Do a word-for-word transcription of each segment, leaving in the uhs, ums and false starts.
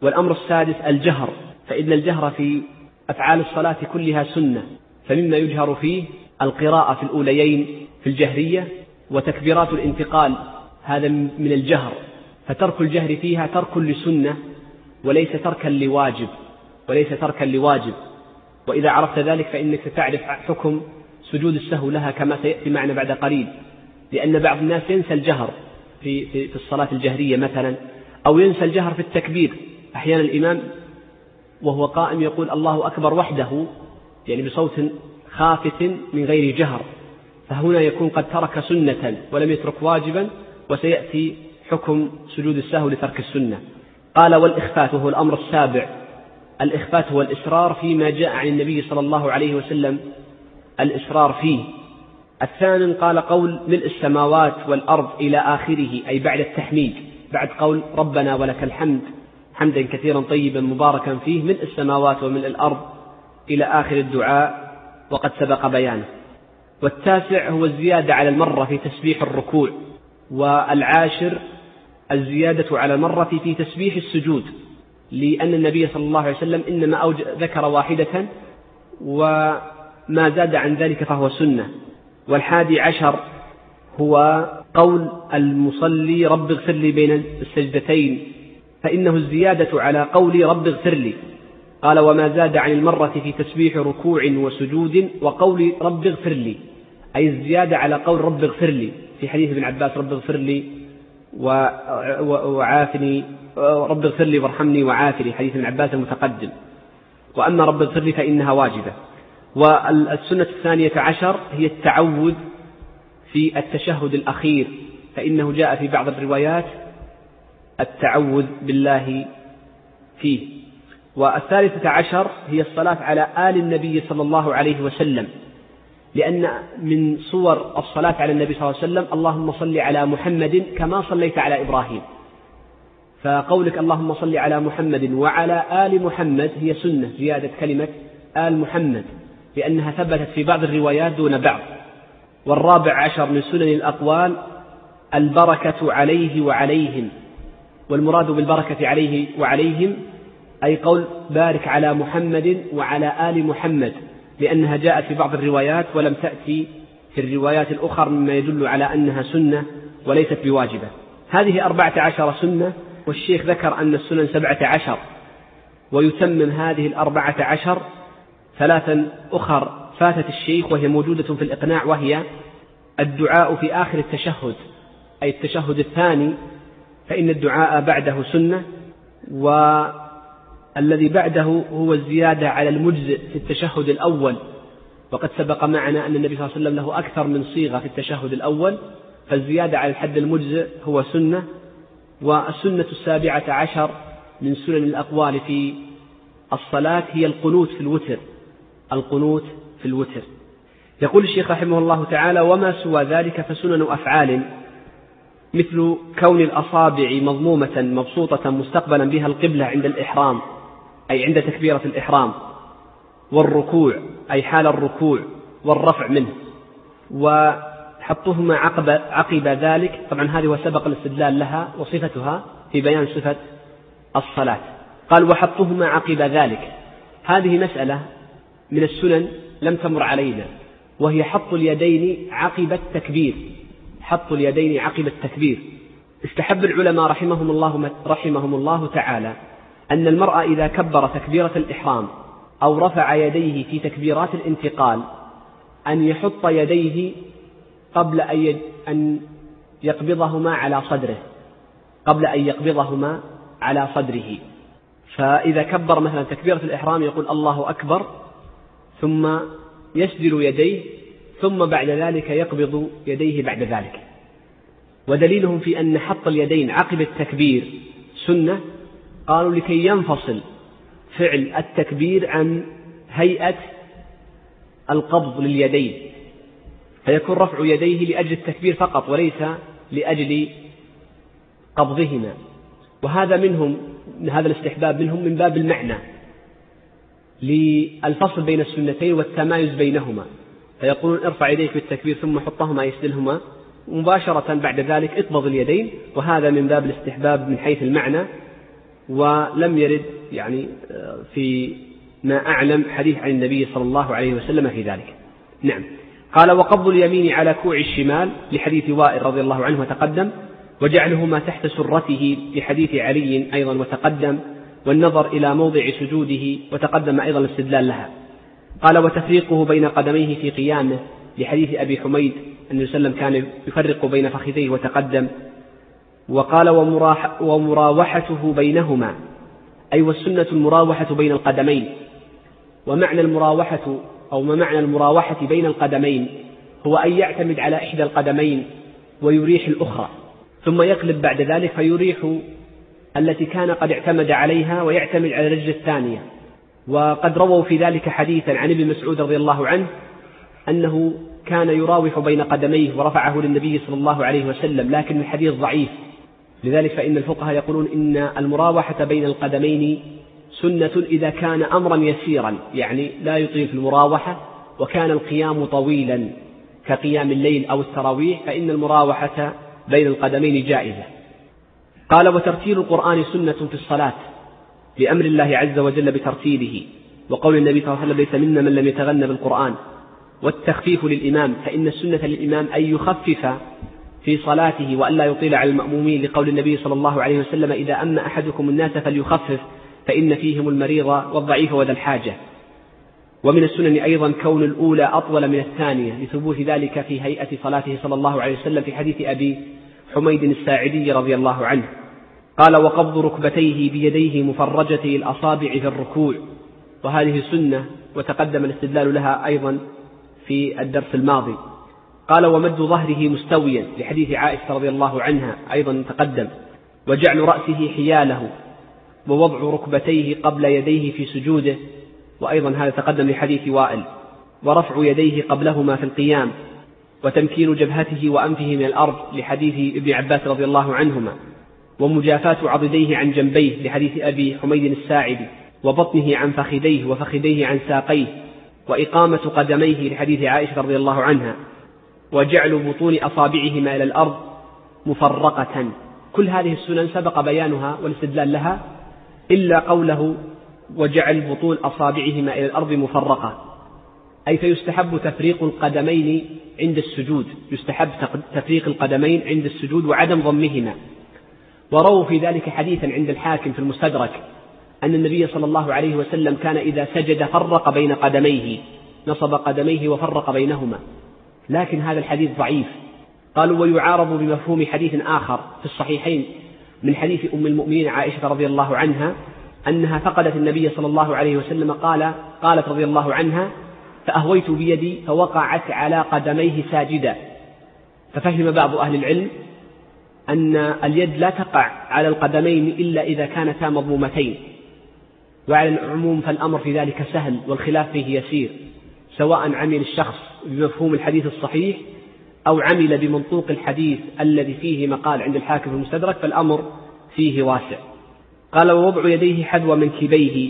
والأمر السادس الجهر، فإن الجهر في أفعال الصلاة كلها سنة، فمما يجهر فيه القراءة في الأوليين في الجهرية، وتكبيرات الانتقال هذا من الجهر، فترك الجهر فيها ترك لسنة وليس تركا لواجب وليس تركا لواجب وإذا عرفت ذلك فإنك ستعرف حكم سجود السهو لها كما سيأتي معنا بعد قليل، لأن بعض الناس ينسى الجهر في, في, في الصلاة الجهرية مثلا، أو ينسى الجهر في التكبير. أحيانا الإمام وهو قائم يقول الله أكبر وحده، يعني بصوت خافت من غير جهر، فهنا يكون قد ترك سنة ولم يترك واجبا، وسيأتي حكم سجود السهو لترك السنة. قال والإخفات وهو الأمر السابع، الإخفات هو الإسرار فيما جاء عن النبي صلى الله عليه وسلم الإسرار فيه. الثامن قال قول ملء السماوات والأرض إلى آخره، أي بعد التحميد، بعد قول ربنا ولك الحمد حمدا كثيرا طيبا مباركا فيه، ملء السماوات وملء الأرض إلى آخر الدعاء وقد سبق بيانه. والتاسع هو الزيادة على المرة في تسبيح الركوع. والعاشر الزيادة على المرة في تسبيح السجود، لأن النبي صلى الله عليه وسلم إنما ذكر واحدة وما زاد عن ذلك فهو سنة. والحادي عشر هو قول المصلي رب اغفر لي بين السجدتين، فإنه الزيادة على قول رب اغفر لي. قال وما زاد عن المرة في تسبيح ركوع وسجود وقول رب اغفر لي، أي الزيادة على قول رب اغفر لي في حديث ابن عباس رب اغفر لي وعافني، رب اغفر لي وارحمني وعافني، حديث ابن عباس المتقدم. وأما رب اغفر لي فإنها واجبة. والسنة الثانية عشر هي التعوذ في التشهد الأخير، فإنه جاء في بعض الروايات التعوذ بالله فيه. والثالثة عشر هي الصلاة على آل النبي صلى الله عليه وسلم، لأن من صور الصلاة على النبي صلى الله عليه وسلم اللهم صل على محمد كما صليت على إبراهيم، فقولك اللهم صل على محمد وعلى آل محمد هي سنة، زيادة كلمة آل محمد، لأنها ثبتت في بعض الروايات دون بعض. والرابع عشر من سنن الأقوال البركة عليه وعليهم، والمراد بالبركة عليه وعليهم أي قول بارك على محمد وعلى آل محمد، لأنها جاءت في بعض الروايات ولم تأتي في الروايات الأخرى، مما يدل على أنها سنة وليست بواجبة. هذه أربعة عشر سنة، والشيخ ذكر أن السنن سبعة عشر، ويتمم هذه الأربعة عشر ثلاثا أخر فاتت الشيخ وهي موجودة في الإقناع، وهي الدعاء في آخر التشهد أي التشهد الثاني، فإن الدعاء بعده سنة، والذي بعده هو الزيادة على المجزئ في التشهد الأول، وقد سبق معنا أن النبي صلى الله عليه وسلم له أكثر من صيغة في التشهد الأول، فالزيادة على الحد المجزئ هو سنة. والسنة السابعة عشر من سنن الأقوال في الصلاة هي القنوت في الوتر، القنوت في الوتر. يقول الشيخ رحمه الله تعالى وما سوى ذلك فسنن أفعال، مثل كون الأصابع مضمومة مبسوطة مستقبلا بها القبلة عند الإحرام أي عند تكبيرة الإحرام، والركوع أي حال الركوع، والرفع منه، وحطهما عقب, عقب ذلك. طبعا هذه وسبق الاستدلال لها وصفتها في بيان صفة الصلاة. قال وحطهما عقب ذلك، هذه مسألة من السنن لم تمر علينا، وهي حط اليدين عقب التكبير، حط اليدين عقب التكبير. استحب العلماء رحمهم الله, رحمهم الله تعالى أن المرأة إذا كبر تكبيرة الإحرام أو رفع يديه في تكبيرات الانتقال أن يحط يديه قبل أن يقبضهما على صدره، قبل أن يقبضهما على صدره. فإذا كبر مثلا تكبيرة الإحرام يقول الله أكبر، ثم يسدل يديه، ثم بعد ذلك يقبض يديه بعد ذلك. ودليلهم في أن حط اليدين عقب التكبير سنة، قالوا لكي ينفصل فعل التكبير عن هيئة القبض لليدين، فيكون رفع يديه لأجل التكبير فقط وليس لأجل قبضهما. وهذا منهم هذا الاستحباب منهم من باب المعنى للفصل بين السنتين والتمايز بينهما، فيقولون ارفع يديك بالتكبير ثم حطهما يسدلهما مباشرة بعد ذلك اقبض اليدين، وهذا من باب الاستحباب من حيث المعنى ولم يرد يعني في ما أعلم حديث عن النبي صلى الله عليه وسلم في ذلك. نعم. قال وقبض اليمين على كوع الشمال لحديث وائل رضي الله عنه وتقدم، وجعلهما تحت سرته لحديث علي أيضا وتقدم، والنظر إلى موضع سجوده وتقدم أيضا الاستدلال لها. قال وتفريقه بين قدميه في قيامه لحديث أبي حميد أن النبي صلى الله عليه وسلم كان يفرق بين فخذيه وتقدم. وقال ومراوحته بينهما، أي والسنة المراوحة بين القدمين. ومعنى المراوحة أو ما معنى المراوحة بين القدمين هو أن يعتمد على إحدى القدمين ويريح الأخرى، ثم يقلب بعد ذلك فيريح التي كان قد اعتمد عليها ويعتمد على الرجل الثانية. وقد رووا في ذلك حديثا عن ابن مسعود رضي الله عنه أنه كان يراوح بين قدميه ورفعه للنبي صلى الله عليه وسلم، لكن الحديث ضعيف. لذلك فإن الفقهاء يقولون إن المراوحة بين القدمين سنة إذا كان أمرا يسيرا، يعني لا يطيل في المراوحة وكان القيام طويلا كقيام الليل أو التراويح، فإن المراوحة بين القدمين جائزة. قال وترتيل القرآن سنة في الصلاة لأمر الله عز وجل بترتيله، وقول النبي صلى الله عليه وسلم ليس منا من لم يتغنى بالقرآن. والتخفيف للإمام، فإن السنة للإمام أن يخفف في صلاته وألا يطيل على المأمومين، لقول النبي صلى الله عليه وسلم إذا أم أحدكم الناس فليخفف فإن فيهم المريض والضعيف وذا الحاجة. ومن السنن أيضا كون الأولى أطول من الثانية لثبوت ذلك في هيئة صلاته صلى الله عليه وسلم في حديث أبي حميد الساعدي رضي الله عنه. قال وقبض ركبتيه بيديه مفرجتي الأصابع في الركوع، وهذه سنة وتقدم الاستدلال لها أيضا في الدرس الماضي. قال ومد ظهره مستويا لحديث عائشة رضي الله عنها أيضا تقدم، وجعل رأسه حياله، ووضع ركبتيه قبل يديه في سجوده، وأيضا هذا تقدم لحديث وائل، ورفع يديه قبلهما في القيام، وتمكين جبهته وأنفه من الأرض لحديث ابن عباس رضي الله عنهما، ومجافاة عضديه عن جنبيه لحديث أبي حميد الساعدي، وبطنه عن فخذيه وفخذيه عن ساقيه، وإقامة قدميه لحديث عائشة رضي الله عنها، وجعل بطون أصابعهما إلى الأرض مفرقة. كل هذه السنن سبق بيانها والاستدلال لها، إلا قوله وجعل بطون أصابعهما إلى الأرض مفرقة، أي فيستحب تفريق القدمين عند السجود، يستحب تفريق القدمين عند السجود وعدم ضمهما. ورووا في ذلك حديثا عند الحاكم في المستدرك أن النبي صلى الله عليه وسلم كان إذا سجد فرق بين قدميه، نصب قدميه وفرق بينهما، لكن هذا الحديث ضعيف. قالوا ويعارض بمفهوم حديث آخر في الصحيحين من حديث أم المؤمنين عائشة رضي الله عنها أنها فقدت النبي صلى الله عليه وسلم، قال قالت رضي الله عنها فأهويت بيدي فوقعت على قدميه ساجدا. ففهم بعض أهل العلم أن اليد لا تقع على القدمين إلا إذا كانتا مضمومتين، وعلى العموم فالأمر في ذلك سهل والخلاف فيه يسير، سواء عمل الشخص بمفهوم الحديث الصحيح أو عمل بمنطوق الحديث الذي فيه مقال عند الحاكم في المستدرك، فالأمر فيه واسع. قال ووضع يديه حذو منكبيه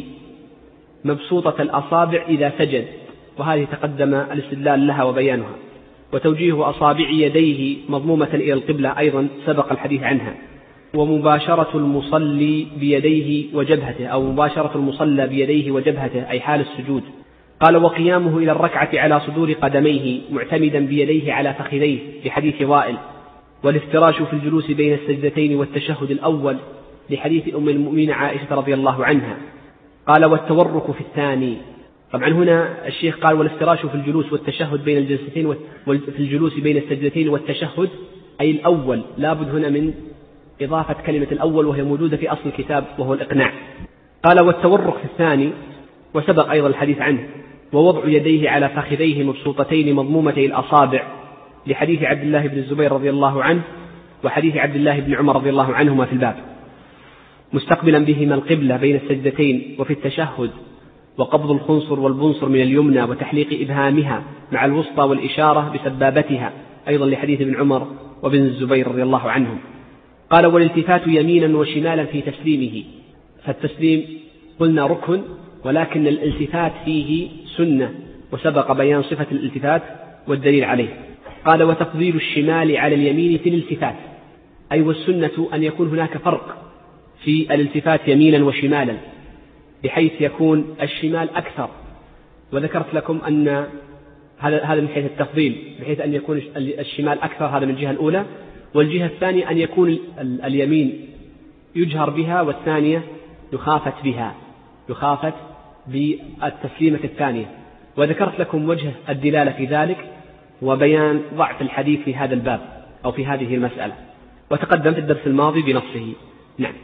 مبسوطة الأصابع إذا سجد، وهذه تقدم الاستدلال لها وبيانها. وتوجيه أصابع يديه مضمومة إلى القبلة أيضا سبق الحديث عنها. ومباشرة المصلي بيديه وجبهته، أو مباشرة المصلى بيديه وجبهته أي حال السجود. قال وقيامه إلى الركعة على صدور قدميه معتمدا بيديه على فخذيه لحديث وائل. والافتراش في الجلوس بين السجدتين والتشهد الأول لحديث أم المؤمنين عائشة رضي الله عنها. قال والتورك في الثاني. طبعا هنا الشيخ قال والافتراش في الجلوس والتشهد بين الجلستين، في الجلوس بين السجدتين والتشهد أي الأول، لابد هنا من إضافة كلمة الأول وهي موجودة في أصل الكتاب وهو الإقناع. قال والتورك في الثاني، وسبق أيضا الحديث عنه. ووضع يديه على فخذيه مبسوطتين مضمومتي الأصابع لحديث عبد الله بن الزبير رضي الله عنه وحديث عبد الله بن عمر رضي الله عنهما في الباب، مستقبلا بهما القبلة بين السجدتين. وفي التشهد وقبض الخنصر والبنصر من اليمنى وتحليق إبهامها مع الوسطى والإشارة بسبابتها أيضا لحديث ابن عمر وابن الزبير رضي الله عنهم. قال والالتفات يمينا وشمالا في تسليمه. فالتسليم قلنا ركن، ولكن الالتفات فيه سنة، وسبق بيان صفة الالتفات والدليل عليه. قال وتفضيل الشمال على اليمين في الالتفات، أي والسنة أن يكون هناك فرق في الالتفات يمينا وشمالا بحيث يكون الشمال أكثر، وذكرت لكم أن هذا هذا من حيث التفضيل، بحيث أن يكون الشمال أكثر، هذا من الجهة الأولى، والجهة الثانية أن يكون اليمين يجهر بها والثانية يخافت بها، يخافت بالتسليمة الثانية. وذكرت لكم وجه الدلالة في ذلك وبيان ضعف الحديث في هذا الباب أو في هذه المسألة، وتقدم في الدرس الماضي بنصه. نعم.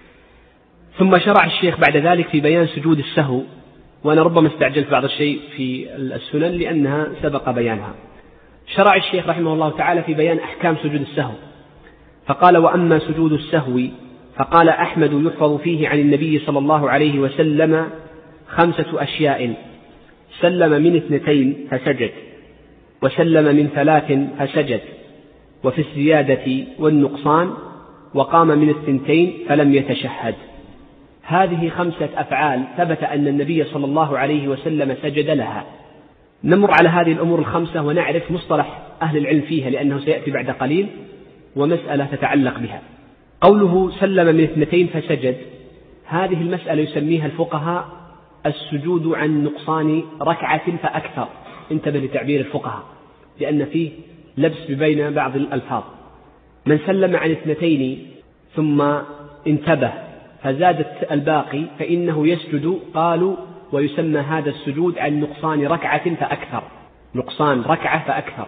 ثم شرع الشيخ بعد ذلك في بيان سجود السهو، وأنا ربما استعجلت بعض الشيء في السنن لأنها سبق بيانها. شرع الشيخ رحمه الله تعالى في بيان أحكام سجود السهو، فقال: وأما سجود السهو فقال أحمد يحفظ فيه عن النبي صلى الله عليه وسلم خمسة أشياء: سلم من اثنتين فسجد، وسلم من ثلاث فسجد، وفي الزيادة والنقصان، وقام من الثنتين فلم يتشهد. هذه خمسة أفعال ثبت أن النبي صلى الله عليه وسلم سجد لها. نمر على هذه الأمور الخمسة ونعرف مصطلح أهل العلم فيها، لأنه سيأتي بعد قليل ومسألة تتعلق بها. قوله سلم من اثنتين فسجد، هذه المسألة يسميها الفقهاء السجود عن نقصان ركعة فأكثر. انتبه لتعبير الفقهاء لأن فيه لبس بين بعض الألفاظ. من سلم عن اثنتين ثم انتبه فزادت الباقي فإنه يسجد، قالوا ويسمى هذا السجود عن نقصان ركعة فأكثر، نقصان ركعة فأكثر،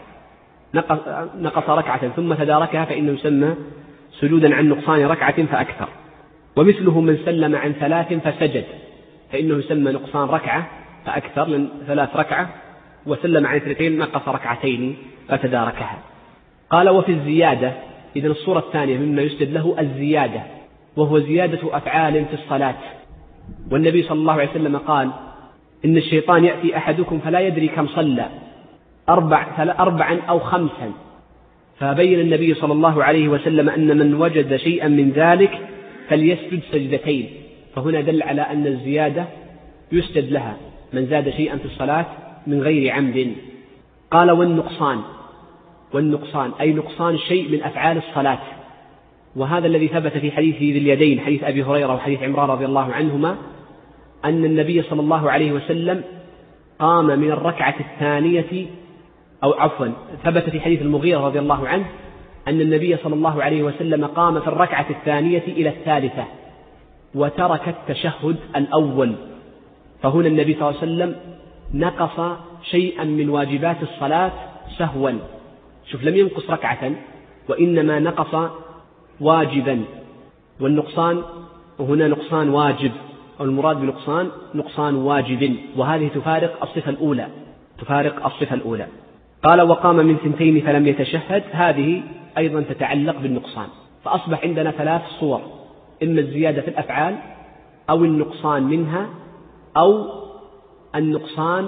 نقص ركعة ثم تداركها فإنه يسمى سجودا عن نقصان ركعة فأكثر. ومثله من سلم عن ثلاث فسجد فإنه يسمى نقصان ركعة فأكثر، لأن ثلاث ركعة، وسلم عن اثنتين نقص ركعتين فتداركها. قال: وفي الزيادة، إذن الصورة الثانية مما يسجد له الزيادة، وهو زيادة أفعال في الصلاة. والنبي صلى الله عليه وسلم قال: إن الشيطان يأتي أحدكم فلا يدري كم صلى، أربع أربعا أو خمسا. فبين النبي صلى الله عليه وسلم أن من وجد شيئا من ذلك فليسجد سجدتين، فهنا دل على أن الزيادة يسجد لها من زاد شيئا في الصلاة من غير عمد. قال: والنقصان، والنقصان أي نقصان شيء من أفعال الصلاة، وهذا الذي ثبت في حديث ذي اليدين، حديث أبي هريرة وحديث عمران رضي الله عنهما، أن النبي صلى الله عليه وسلم قام من الركعة الثانية، أو عفوا ثبت في حديث المغيرة رضي الله عنه أن النبي صلى الله عليه وسلم قام في الركعة الثانية إلى الثالثة وترك التشهد الأول. فهنا النبي صلى الله عليه وسلم نقص شيئا من واجبات الصلاة سهوا. شوف، لم ينقص ركعة وإنما نقص واجبا، والنقصان هنا نقصان واجب، أو المراد بنقصان نقصان واجب، وهذه تفارق الصفة الأولى، تفارق الصفة الأولى. قال: وقام من ثنتين فلم يتشهد، هذه أيضا تتعلق بالنقصان. فأصبح عندنا ثلاث صور: إما الزيادة في الأفعال، أو النقصان منها، أو النقصان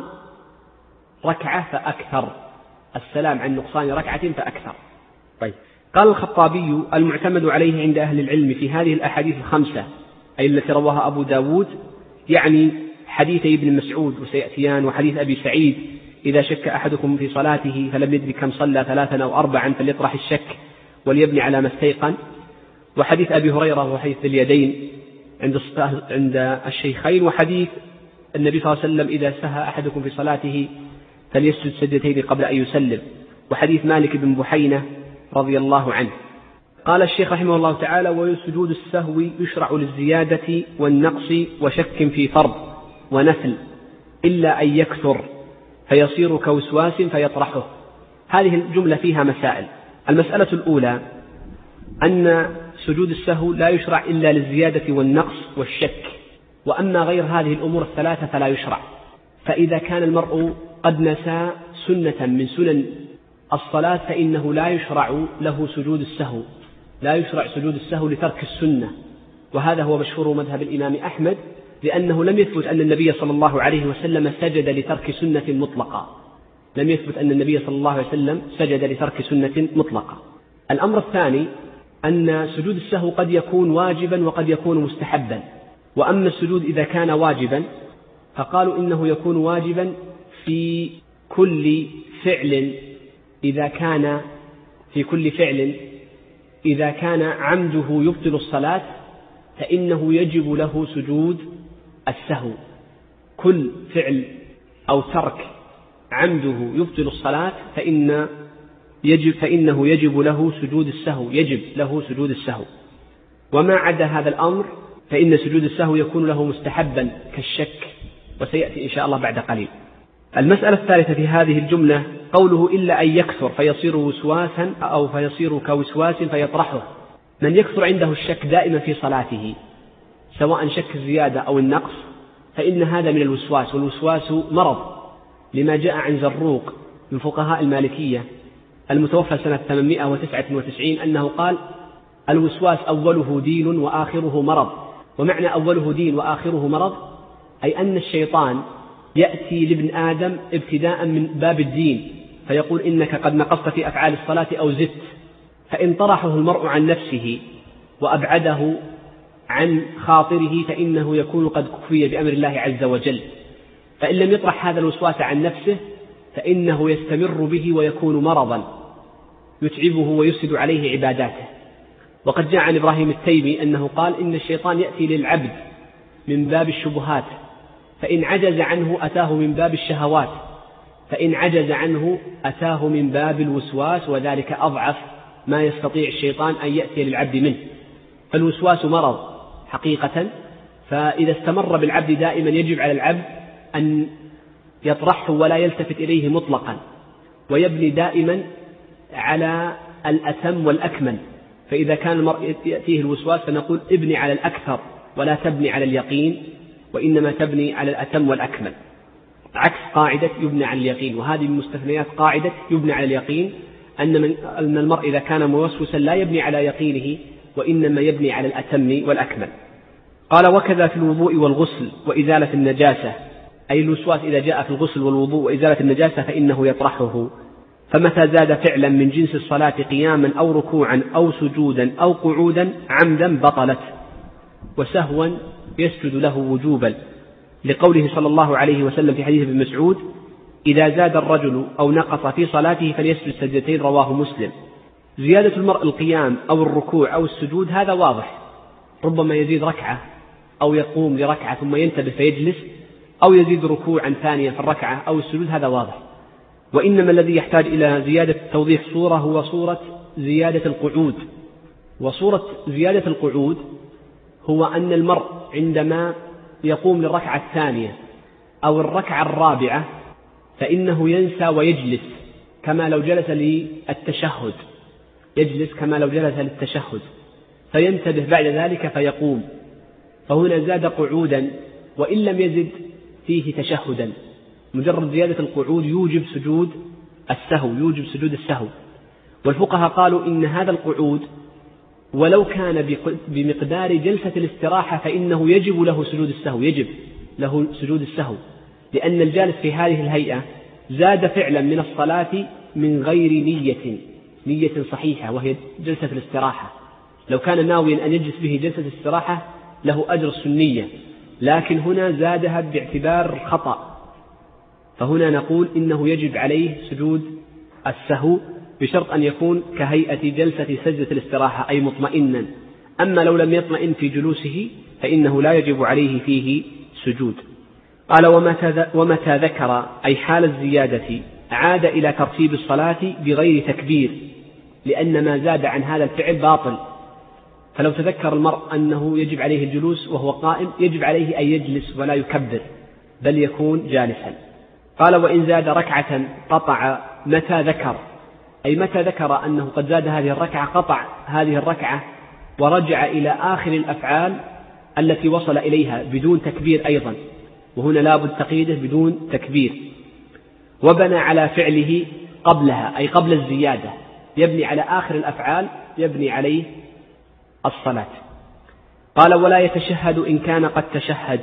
ركعة فأكثر، السلام عن نقصان ركعة فأكثر. طيب. قال الخطابي: المعتمد عليه عند أهل العلم في هذه الأحاديث الخمسة، أي التي رواها أبو داود، يعني حديثي ابن مسعود وسيأتيان، وحديث أبي سعيد: إذا شك أحدكم في صلاته فلم يدرك كم صلى ثلاثا أو أربعا فليطرح الشك وليبني على ما استيقن، وحديث أبي هريرة وحديث اليدين عند عند الشيخين، وحديث النبي صلى الله عليه وسلم: إذا سهى أحدكم في صلاته فليسجد سجدتين قبل أن يسلم، وحديث مالك بن بحينة رضي الله عنه. قال الشيخ رحمه الله تعالى: وسجود السهو يشرع للزيادة والنقص وشك في فرض ونفل، إلا أن يكثر فيصير كوسواس فيطرحه. هذه الجملة فيها مسائل. المسألة الأولى أن سجود السهو لا يشرع إلا للزيادة والنقص والشك، وأما غير هذه الأمور الثلاثة فلا يشرع. فإذا كان المرء قد نسى سنة من سنن الصلاة فإنه لا يشرع له سجود السهو، لا يشرع سجود السهو لترك السنة، وهذا هو مشهور مذهب الإمام أحمد، لأنه لم يثبت أن النبي صلى الله عليه وسلم سجد لترك سنة مطلقة، لم يثبت أن النبي صلى الله عليه وسلم سجد لترك سنة مطلقة. الأمر الثاني أن سجود السهو قد يكون واجبا وقد يكون مستحبا. وأما السجود إذا كان واجبا فقالوا إنه يكون واجبا في كل فعل إذا كان في كل فعل إذا كان عمده يبطل الصلاة فإنه يجب له سجود السهو. كل فعل أو ترك عمده يبطل الصلاة فإن يجب فإنه يجب له سجود السهو يجب له سجود السهو. وما عدا هذا الأمر فإن سجود السهو يكون له مستحبا كالشك، وسيأتي إن شاء الله بعد قليل. المسألة الثالثة في هذه الجملة قوله إلا أن يكثر فيصير وسواسا أو فيصير كوسواس فيطرحه. من يكثر عنده الشك دائما في صلاته سواء شك الزيادة أو النقص فإن هذا من الوسواس، والوسواس مرض، لما جاء عن زروق من فقهاء المالكية المتوفى سنة ثمانمائة وتسعة وتسعين أنه قال: الوسواس أوله دين وآخره مرض. ومعنى أوله دين وآخره مرض أي أن الشيطان يأتي لابن آدم ابتداء من باب الدين فيقول إنك قد نقصت في أفعال الصلاة أو زدت، فإن طرحه المرء عن نفسه وأبعده عن خاطره فإنه يكون قد كفي بأمر الله عز وجل. فإن لم يطرح هذا الوسواس عن نفسه فإنه يستمر به ويكون مرضا يتعبه ويفسد عليه عباداته. وقد جاء عن إبراهيم التيمي أنه قال: إن الشيطان يأتي للعبد من باب الشبهات، فإن عجز عنه أتاه من باب الشهوات، فإن عجز عنه أتاه من باب الوسواس، وذلك أضعف ما يستطيع الشيطان أن يأتي للعبد منه. فالوسواس مرض حقيقة، فإذا استمر بالعبد دائما يجب على العبد أن يطرحه ولا يلتفت إليه مطلقا، ويبني دائما على الأتم والأكمل. فإذا كان المرء يأتيه الوسواس فنقول ابني على الأكثر ولا تبني على اليقين، وإنما تبني على الأتم والأكمل، عكس قاعدة يبنى على اليقين. وهذه من مستثنيات قاعدة يبنى على اليقين، أن, من أن المرء إذا كان موسوسا لا يبني على يقينه وإنما يبني على الأتم والأكمل. قال: وكذا في الوضوء والغسل وإزالة النجاسة، أي الوسواس إذا جاء في الغسل والوضوء وإزالة النجاسة فإنه يطرحه. فمتى زاد فعلا من جنس الصلاة قياما أو ركوعا أو سجودا أو قعودا عمدا بطلت، وسهوا يسجد له وجوبا، لقوله صلى الله عليه وسلم في حديث ابن مسعود: إذا زاد الرجل أو نقص في صلاته فليسجد سجدتين، رواه مسلم. زيادة المرء القيام أو الركوع أو السجود هذا واضح، ربما يزيد ركعة أو يقوم لركعة ثم ينتبه فيجلس، أو يزيد ركوعا ثانيا في الركعة أو السجود، هذا واضح. وإنما الذي يحتاج إلى زيادة توضيح صورة هو صورة زيادة القعود. وصورة زيادة القعود هو أن المرء عندما يقوم للركعة الثانية أو الركعة الرابعة فإنه ينسى ويجلس كما لو جلس للتشهد، يجلس كما لو جلس للتشهد فينتبه بعد ذلك فيقوم، فهنا زاد قعودا وإن لم يزد فيه تشهدا. مجرد زيادة القعود يوجب سجود السهو، يوجب سجود السهو. والفقهاء قالوا إن هذا القعود ولو كان بمقدار جلسة الاستراحة فإنه يجب له سجود السهو، يجب له سجود السهو، لأن الجالس في هذه الهيئة زاد فعلا من الصلاة من غير نية نية صحيحة وهي جلسة الاستراحة. لو كان ناويا أن يجلس به جلسة الاستراحة له أجر السنية، لكن هنا زادها باعتبار خطأ، فهنا نقول إنه يجب عليه سجود السهو بشرط أن يكون كهيئة جلسة سجدة الاستراحة أي مطمئنا. أما لو لم يطمئن في جلوسه فإنه لا يجب عليه فيه سجود. قال: ومتى, ومتى ذكر أي حال الزيادة عاد إلى ترتيب الصلاة بغير تكبير، لأن ما زاد عن هذا الفعل باطل. فلو تذكر المرء أنه يجب عليه الجلوس وهو قائم يجب عليه أن يجلس ولا يكبر بل يكون جالسا. قال: وإن زاد ركعة قطع متى ذكر، أي متى ذكر أنه قد زاد هذه الركعة قطع هذه الركعة ورجع إلى آخر الأفعال التي وصل إليها بدون تكبير أيضا، وهنا لابد تقييده بدون تكبير، وبنى على فعله قبلها أي قبل الزيادة، يبني على آخر الأفعال يبني عليه الصلاة. قال: ولا يتشهد إن كان قد تشهد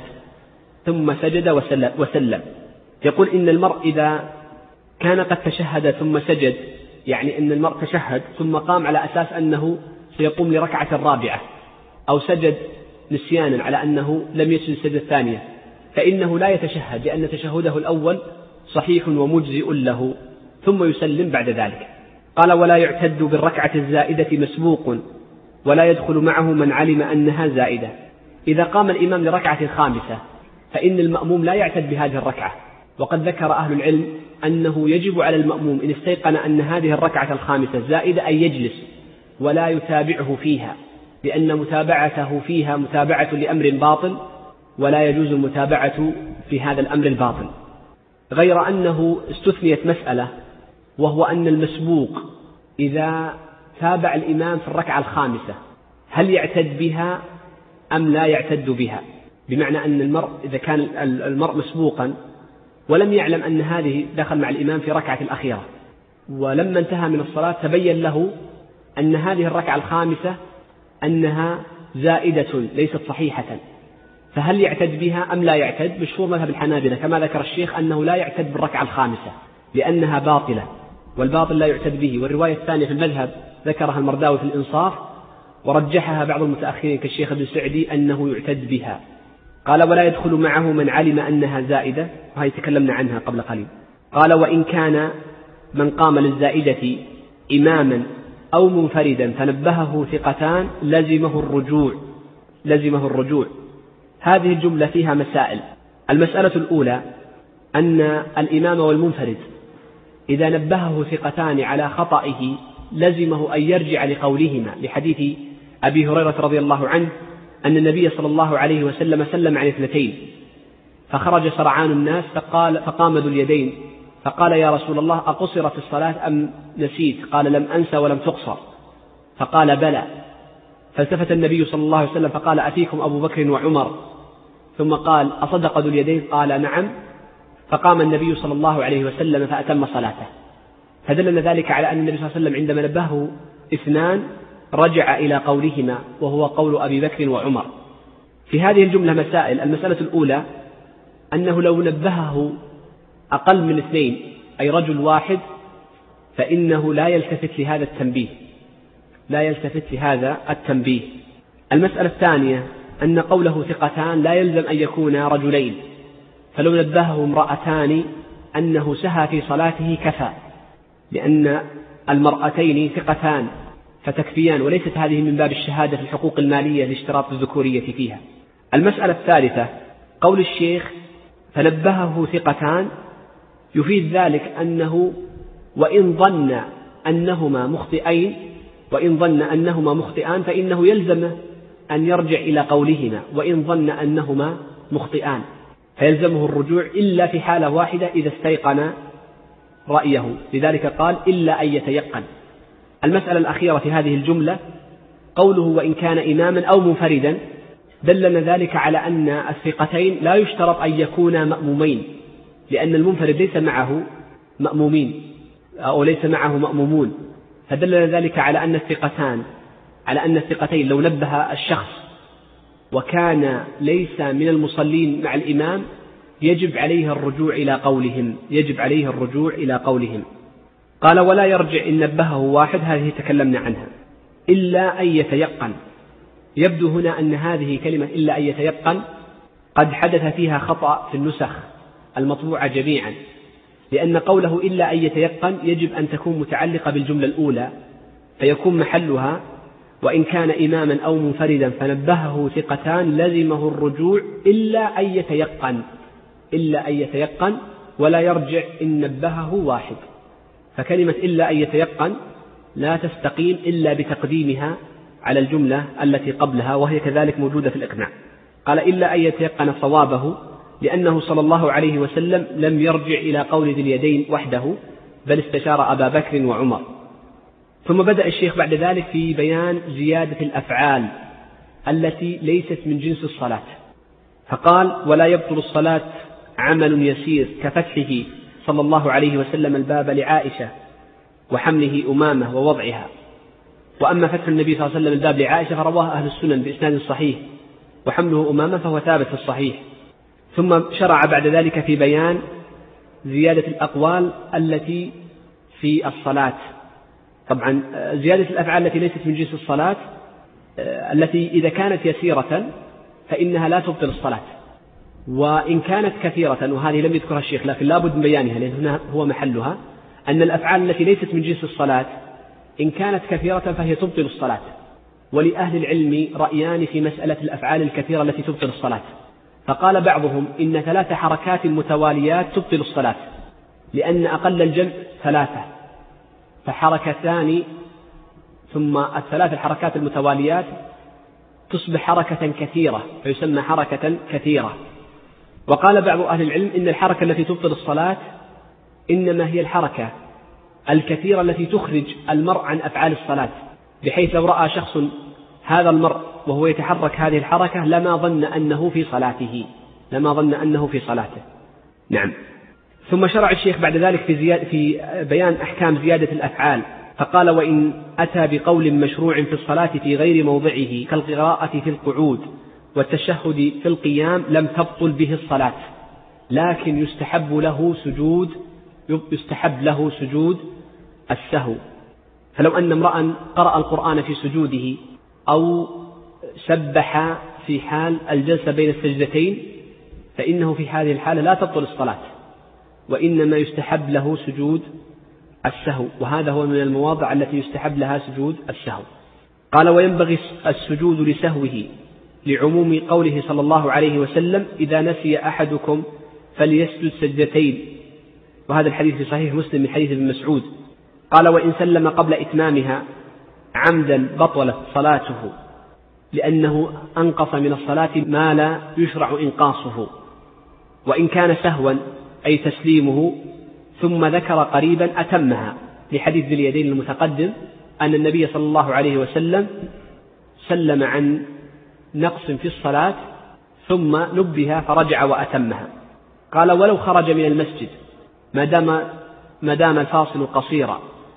ثم سجد وسلم. يقول إن المرء إذا كان قد تشهد ثم سجد، يعني أن المرء تشهد ثم قام على أساس أنه سيقوم لركعة الرابعة، أو سجد نسيانا على أنه لم يسجد السجدة الثانية، فإنه لا يتشهد لأن تشهده الأول صحيح ومجزئ له، ثم يسلم بعد ذلك. قال: ولا يعتد بالركعة الزائدة مسبوق ولا يدخل معه من علم أنها زائدة. إذا قام الإمام لركعة خامسة فإن المأموم لا يعتد بهذه الركعة، وقد ذكر أهل العلم أنه يجب على المأموم إن استيقن أن هذه الركعة الخامسة زائدة أن يجلس ولا يتابعه فيها، لأن متابعته فيها متابعة لأمر باطل، ولا يجوز المتابعة في هذا الأمر الباطل. غير أنه استثنيت مسألة، وهو أن المسبوق إذا تابع الإمام في الركعة الخامسة هل يعتد بها أم لا يعتد بها؟ بمعنى أن المرء إذا كان المرء مسبوقا ولم يعلم أن هذه دخل مع الإمام في ركعة الأخيرة، ولما انتهى من الصلاة تبين له أن هذه الركعة الخامسة أنها زائدة ليست صحيحة، فهل يعتد بها أم لا يعتد؟ مشهور مذهب الحنابلة كما ذكر الشيخ أنه لا يعتد بالركعة الخامسة لأنها باطلة، والباطل لا يعتد به. والرواية الثانية في المذهب ذكرها المرداوي في الإنصاف ورجحها بعض المتأخرين كالشيخ ابن سعدي أنه يعتد بها. قال ولا يدخل معه من علم أنها زائدة، وهي تكلمنا عنها قبل قليل. قال وإن كان من قام للزائدة إماما أو منفردا فنبهه ثقتان لزمه الرجوع لزمه الرجوع هذه الجملة فيها مسائل. المسألة الأولى أن الإمام والمنفرد إذا نبهه ثقتان على خطئه لزمه أن يرجع لقولهما، لحديث أبي هريرة رضي الله عنه أن النبي صلى الله عليه وسلم سلم عن اثنتين فخرج سرعان الناس فقال فقام ذو اليدين فقال يا رسول الله أقصرت الصلاة أم نسيت؟ قال لم أنسى ولم تقصر. فقال بلى. فالتفت النبي صلى الله عليه وسلم فقال أتيكم أبو بكر وعمر، ثم قال أصدق ذو اليدين؟ قال نعم. فقام النبي صلى الله عليه وسلم فأتم صلاته. فدلنا ذلك على أن النبي صلى الله عليه وسلم عندما نبهه اثنان رجع إلى قولهما، وهو قول أبي بكر وعمر. في هذه الجملة مسائل. المسألة الأولى أنه لو نبهه أقل من اثنين أي رجل واحد فإنه لا يلتفت لهذا التنبيه لا يلتفت لهذا التنبيه. المسألة الثانية أن قوله ثقتان لا يلزم أن يكونا رجلين، فلو نبهه امرأتان أنه سهى في صلاته كفى، لأن المرأتين ثقتان فتكفيان، وليست هذه من باب الشهادة في الحقوق المالية لاشتراط الذكورية فيها. المسألة الثالثة قول الشيخ فنبهه ثقتان، يفيد ذلك أنه وإن ظن أنهما مخطئين وإن ظن أنهما مخطئان فإنه يلزم أن يرجع إلى قولهما، وإن ظن أنهما مخطئان فيلزمه الرجوع إلا في حالة واحدة إذا استيقن رأيه، لذلك قال إلا أن يتيقن. المسألة الأخيرة في هذه الجملة قوله وإن كان إماما أو منفردا، دلنا ذلك على أن الثقتين لا يشترط أن يكونا مأمومين، لأن المنفرد ليس معه مأمومين أو ليس معه مأمومون، فدلنا ذلك على أن الثقتان على أن الثقتين لو نبه الشخص وكان ليس من المصلين مع الإمام يجب عليه الرجوع إلى قولهم يجب عليه الرجوع إلى قولهم. قال ولا يرجع إن نبهه واحد، هذه تكلمنا عنها، إلا أن يتيقن. يبدو هنا أن هذه كلمة إلا أن يتيقن قد حدث فيها خطأ في النسخ المطبوعة جميعا، لأن قوله إلا أن يتيقن يجب أن تكون متعلقة بالجملة الأولى، فيكون محلها وإن كان إماما أو منفردا فنبهه ثقتان لزمه الرجوع إلا أن يتيقن إلا أن يتيقن ولا يرجع إن نبهه واحد. فكلمة إلا أن يتيقن لا تستقيم إلا بتقديمها على الجملة التي قبلها، وهي كذلك موجودة في الإقناع. قال إلا أن يتيقن صوابه، لأنه صلى الله عليه وسلم لم يرجع إلى قول ذي اليدين وحده، بل استشار أبا بكر وعمر. ثم بدأ الشيخ بعد ذلك في بيان زيادة الأفعال التي ليست من جنس الصلاة، فقال ولا يبطل الصلاة عمل يسير كفتحه صلى الله عليه وسلم الباب لعائشة وحمله أمامة ووضعها. وأما فتح النبي صلى الله عليه وسلم الباب لعائشة فرواه أهل السنن بإسناد صحيح، وحمله أمامة فهو ثابت في الصحيح. ثم شرع بعد ذلك في بيان زيادة الأقوال التي في الصلاة. طبعا زيادة الأفعال التي ليست من جنس الصلاة التي إذا كانت يسيرة فإنها لا تبطل الصلاة، وإن كانت كثيرة، وهذه لم يذكرها الشيخ لكن لا بد من بيانها لأن هنا هو محلها، أن الأفعال التي ليست من جنس الصلاة إن كانت كثيرة فهي تبطل الصلاة، ولأهل العلم رأيان في مسألة الأفعال الكثيرة التي تبطل الصلاة. فقال بعضهم إن ثلاث حركات متواليات تبطل الصلاة، لأن أقل الجمع ثلاثة، فحركتان ثم الثلاث الحركات المتواليات تصبح حركة كثيرة فيسمى حركة كثيرة. وقال بعض أهل العلم إن الحركة التي تبطل الصلاة إنما هي الحركة الكثيرة التي تخرج المرء عن أفعال الصلاة، بحيث لو رأى شخص هذا المرء وهو يتحرك هذه الحركة لما ظن أنه في صلاته لما ظن أنه في صلاته. نعم. ثم شرع الشيخ بعد ذلك في, زيادة في بيان أحكام زيادة الأفعال، فقال: وإن أتى بقول مشروع في الصلاة في غير موضعه كالقراءة في القعود والتشهد في القيام لم تبطل به الصلاة، لكن يستحب له سجود يستحب له سجود السهو. فلو أن امرأ قرأ القرآن في سجوده أو سبح في حال الجلسة بين السجدتين فإنه في هذه الحالة لا تبطل الصلاة، وإنما يستحب له سجود السهو، وهذا هو من المواضع التي يستحب لها سجود السهو. قال: وينبغي السجود لسهوه لعموم قوله صلى الله عليه وسلم: إذا نسي أحدكم فليسجد سجدتين، وهذا الحديث في صحيح مسلم من حديث ابن مسعود. قال: وإن سلم قبل إتمامها عمدا بطلت صلاته، لأنه أنقص من الصلاة ما لا يشرع إنقاصه. وإن كان سهوا أي تسليمه ثم ذكر قريبا أتمها، لحديث ذي اليدين المتقدم أن النبي صلى الله عليه وسلم سلم عن نقص في الصلاة ثم نبه فرجع وأتمها. قال: ولو خرج من المسجد ما دام ما دام الفاصل قصيرا،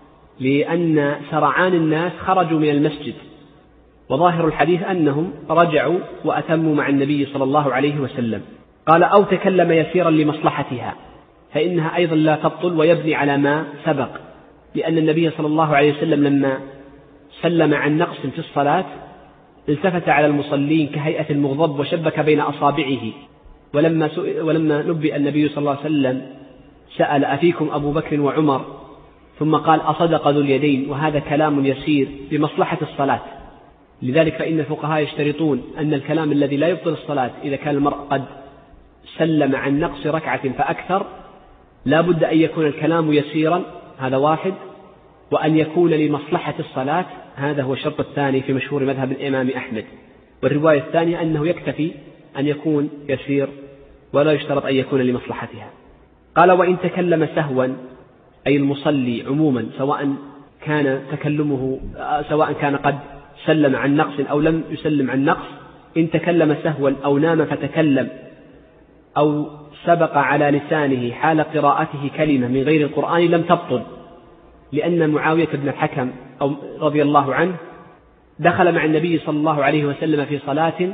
لأن سرعان الناس خرجوا من المسجد، وظاهر الحديث أنهم رجعوا وأتموا مع النبي صلى الله عليه وسلم. قال: أو تكلم يسيرا لمصلحتها، فإنها أيضا لا تبطل ويبني على ما سبق، لأن النبي صلى الله عليه وسلم لما سلم عن نقص في الصلاة التفت على المصلين كهيئة المغضب وشبك بين أصابعه، ولما, ولما نبئ النبي صلى الله عليه وسلم سأل: أفيكم أبو بكر وعمر؟ ثم قال: أصدق ذو اليدين، وهذا كلام يسير لمصلحة الصلاة. لذلك فإن الفقهاء يشترطون أن الكلام الذي لا يبطل الصلاة إذا كان المرء قد سلم عن نقص ركعة فأكثر لا بد أن يكون الكلام يسيرا، هذا واحد، وأن يكون لمصلحة الصلاة، هذا هو الشرط الثاني في مشهور مذهب الإمام أحمد. والرواية الثانية أنه يكتفي أن يكون يسير ولا يشترط أن يكون لمصلحتها. قال: وإن تكلم سهوا أي المصلي عموما، سواء كان تكلمه سواء كان قد سلم عن نقص أو لم يسلم عن نقص، إن تكلم سهوا أو نام فتكلم أو سبق على لسانه حال قراءته كلمة من غير القرآن لم تبطل، لأن معاوية بن الحكم أو رضي الله عنه دخل مع النبي صلى الله عليه وسلم في صلاة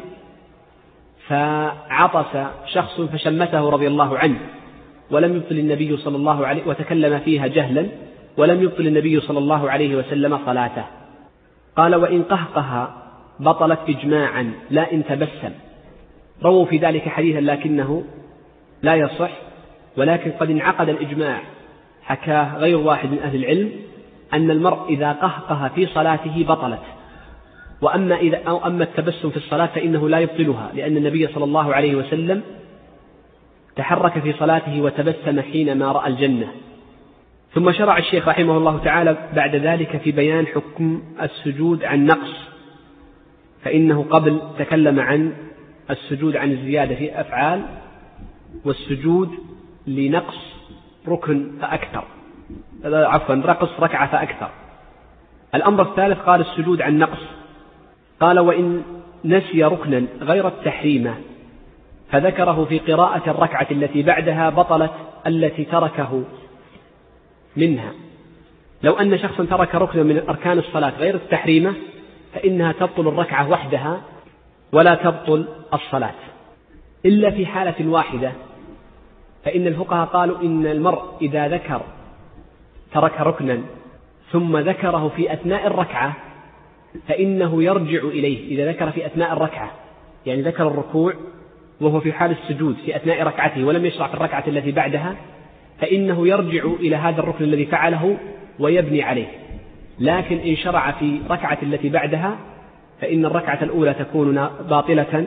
فعطس شخص فشمته رضي الله عنه، ولم يبطل النبي صلى الله عليه وتكلم فيها جهلا، ولم يبطل النبي صلى الله عليه وسلم صلاته. قال: وإن قهقه بطلت إجماعا لا إن تبسم. رووا في ذلك حديثا لكنه لا يصح، ولكن قد انعقد الإجماع، حكاه غير واحد من أهل العلم، أن المرء إذا قهقه في صلاته بطلت، وأما إذا أو أما التبسم في الصلاة فإنه لا يبطلها، لأن النبي صلى الله عليه وسلم تحرك في صلاته وتبسم حينما رأى الجنة. ثم شرع الشيخ رحمه الله تعالى بعد ذلك في بيان حكم السجود عن نقص، فإنه قبل تكلم عن السجود عن الزيادة في أفعال والسجود لنقص ركن فأكثر عفوا رقص ركعة فأكثر. الأمر الثالث قال السجود عن نقص. قال: وإن نسي ركنا غير التحريمة فذكره في قراءة الركعة التي بعدها بطلت التي تركه منها. لو أن شخصا ترك ركنا من أركان الصلاة غير التحريمة فإنها تبطل الركعة وحدها ولا تبطل الصلاة، إلا في حالة واحدة، فإن الفقهاء قالوا إن المرء إذا ذكر ترك ركنا ثم ذكره في أثناء الركعة فإنه يرجع إليه. إذا ذكر في أثناء الركعة، يعني ذكر الركوع وهو في حال السجود في أثناء ركعته ولم يشرع في الركعة التي بعدها، فإنه يرجع إلى هذا الركن الذي فعله ويبني عليه. لكن إن شرع في ركعة التي بعدها فإن الركعة الأولى تكون باطلة،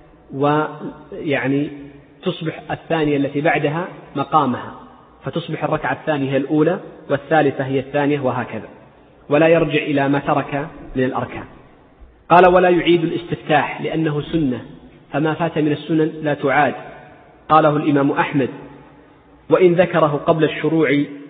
ويعني تصبح الثانية التي بعدها مقامها، فتصبح الركعة الثانية هي الأولى والثالثة هي الثانية، وهكذا، ولا يرجع إلى ما ترك من الأركان. قال: ولا يعيد الاستفتاح لأنه سنة، فما فات من السنن لا تعاد. قاله الإمام أحمد: وإن ذكره قبل الشروع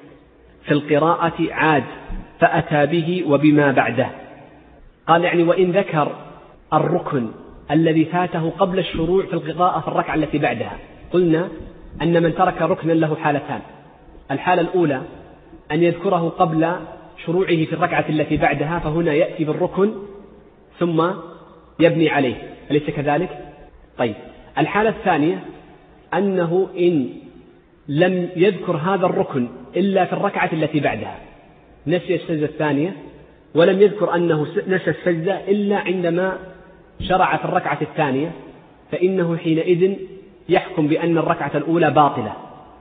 في القراءة عاد، فأتى به وبما بعده. قال يعني وإن ذكر الركن الذي فاته قبل الشروع في القراءة في الركعة التي بعدها. قلنا أن من ترك ركنا له حالتان: الحالة الأولى أن يذكره قبل شروعه في الركعة التي بعدها، فهنا يأتي بالركن ثم يبني عليه، أليس كذلك؟ طيب، الحالة الثانية أنه إن لم يذكر هذا الركن إلا في الركعة التي بعدها، نسي السجدة الثانية ولم يذكر أنه نسى السجدة إلا عندما شرع في الركعة الثانية، فإنه حينئذ يحكم بأن الركعة الأولى باطلة،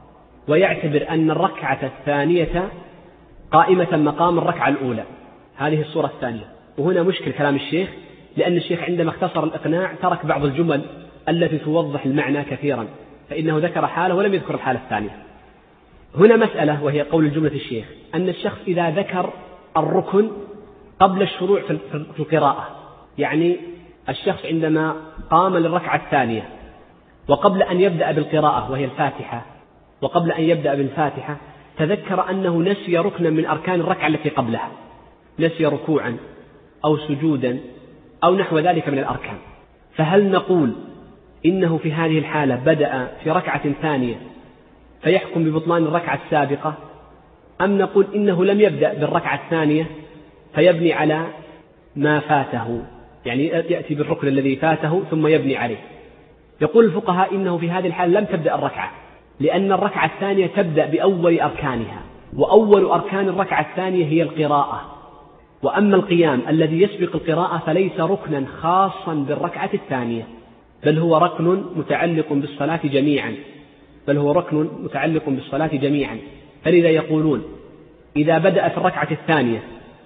ويعتبر أن الركعة الثانية قائمة مقام الركعة الأولى. هذه الصورة الثانية. وهنا مشكل كلام الشيخ، لأن الشيخ عندما اختصر الإقناع ترك بعض الجمل التي توضح المعنى كثيرا، فإنه ذكر حالة ولم يذكر الحالة الثانية. هنا مسألة، وهي قول الجملة الشيخ، أن الشخص إذا ذكر الركن قبل الشروع في القراءة، يعني الشخص عندما قام للركعة الثانية وقبل أن يبدأ بالقراءة وهي الفاتحة، وقبل أن يبدأ بالفاتحة تذكر أنه نسي ركنا من أركان الركعة التي قبلها، نسي ركوعا أو سجودا أو نحو ذلك من الأركان، فهل نقول إنه في هذه الحالة بدأ في ركعة ثانية فيحكم ببطلان الركعة السابقة، أم نقول إنه لم يبدأ بالركعة الثانية فيبني على ما فاته، يعني يأتي بالركن الذي فاته ثم يبني عليه؟ يقول الفقهاء إنه في هذه الحالة لم تبدأ الركعة، لأن الركعة الثانية تبدأ بأول أركانها، وأول أركان الركعة الثانية هي القراءة، وأما القيام الذي يسبق القراءة فليس ركنا خاصا بالركعة الثانية، بل هو ركن متعلق بالصلاة جميعا بل هو ركن متعلق بالصلاة جميعا فلذا يقولون إذا بدأ في الركعة الثانية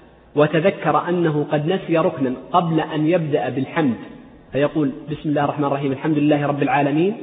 وتذكر أنه قد نسي ركنا قبل أن يبدأ بالحمد، فيقول بسم الله الرحمن الرحيم الحمد لله رب العالمين،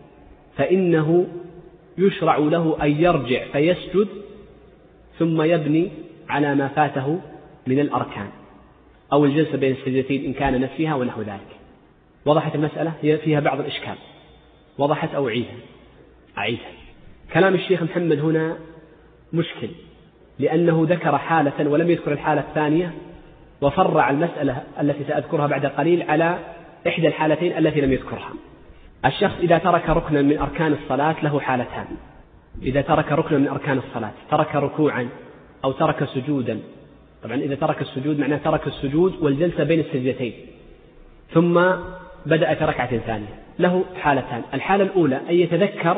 فإنه يشرع له أن يرجع فيسجد ثم يبني على ما فاته من الأركان، أو الجلسة بين السجدتين إن كان نسيها ونحو ذلك. وضحت المسألة؟ هي فيها بعض الإشكال. وضحت أو أعيدها؟ أعيدها. كلام الشيخ محمد هنا مشكل، لأنه ذكر حالة ولم يذكر الحالة الثانية، وفرع المسألة التي سأذكرها بعد قليل على إحدى الحالتين التي لم يذكرها. الشخص إذا ترك ركنا من أركان الصلاة له حالتان: إذا ترك ركنا من أركان الصلاة، ترك ركوعا أو ترك سجودا. طبعا إذا ترك السجود معناه ترك السجود والجلسة بين السجدتين ثم بدأ في ركعة ثانية، له حالتان: الحالة الأولى أن يتذكر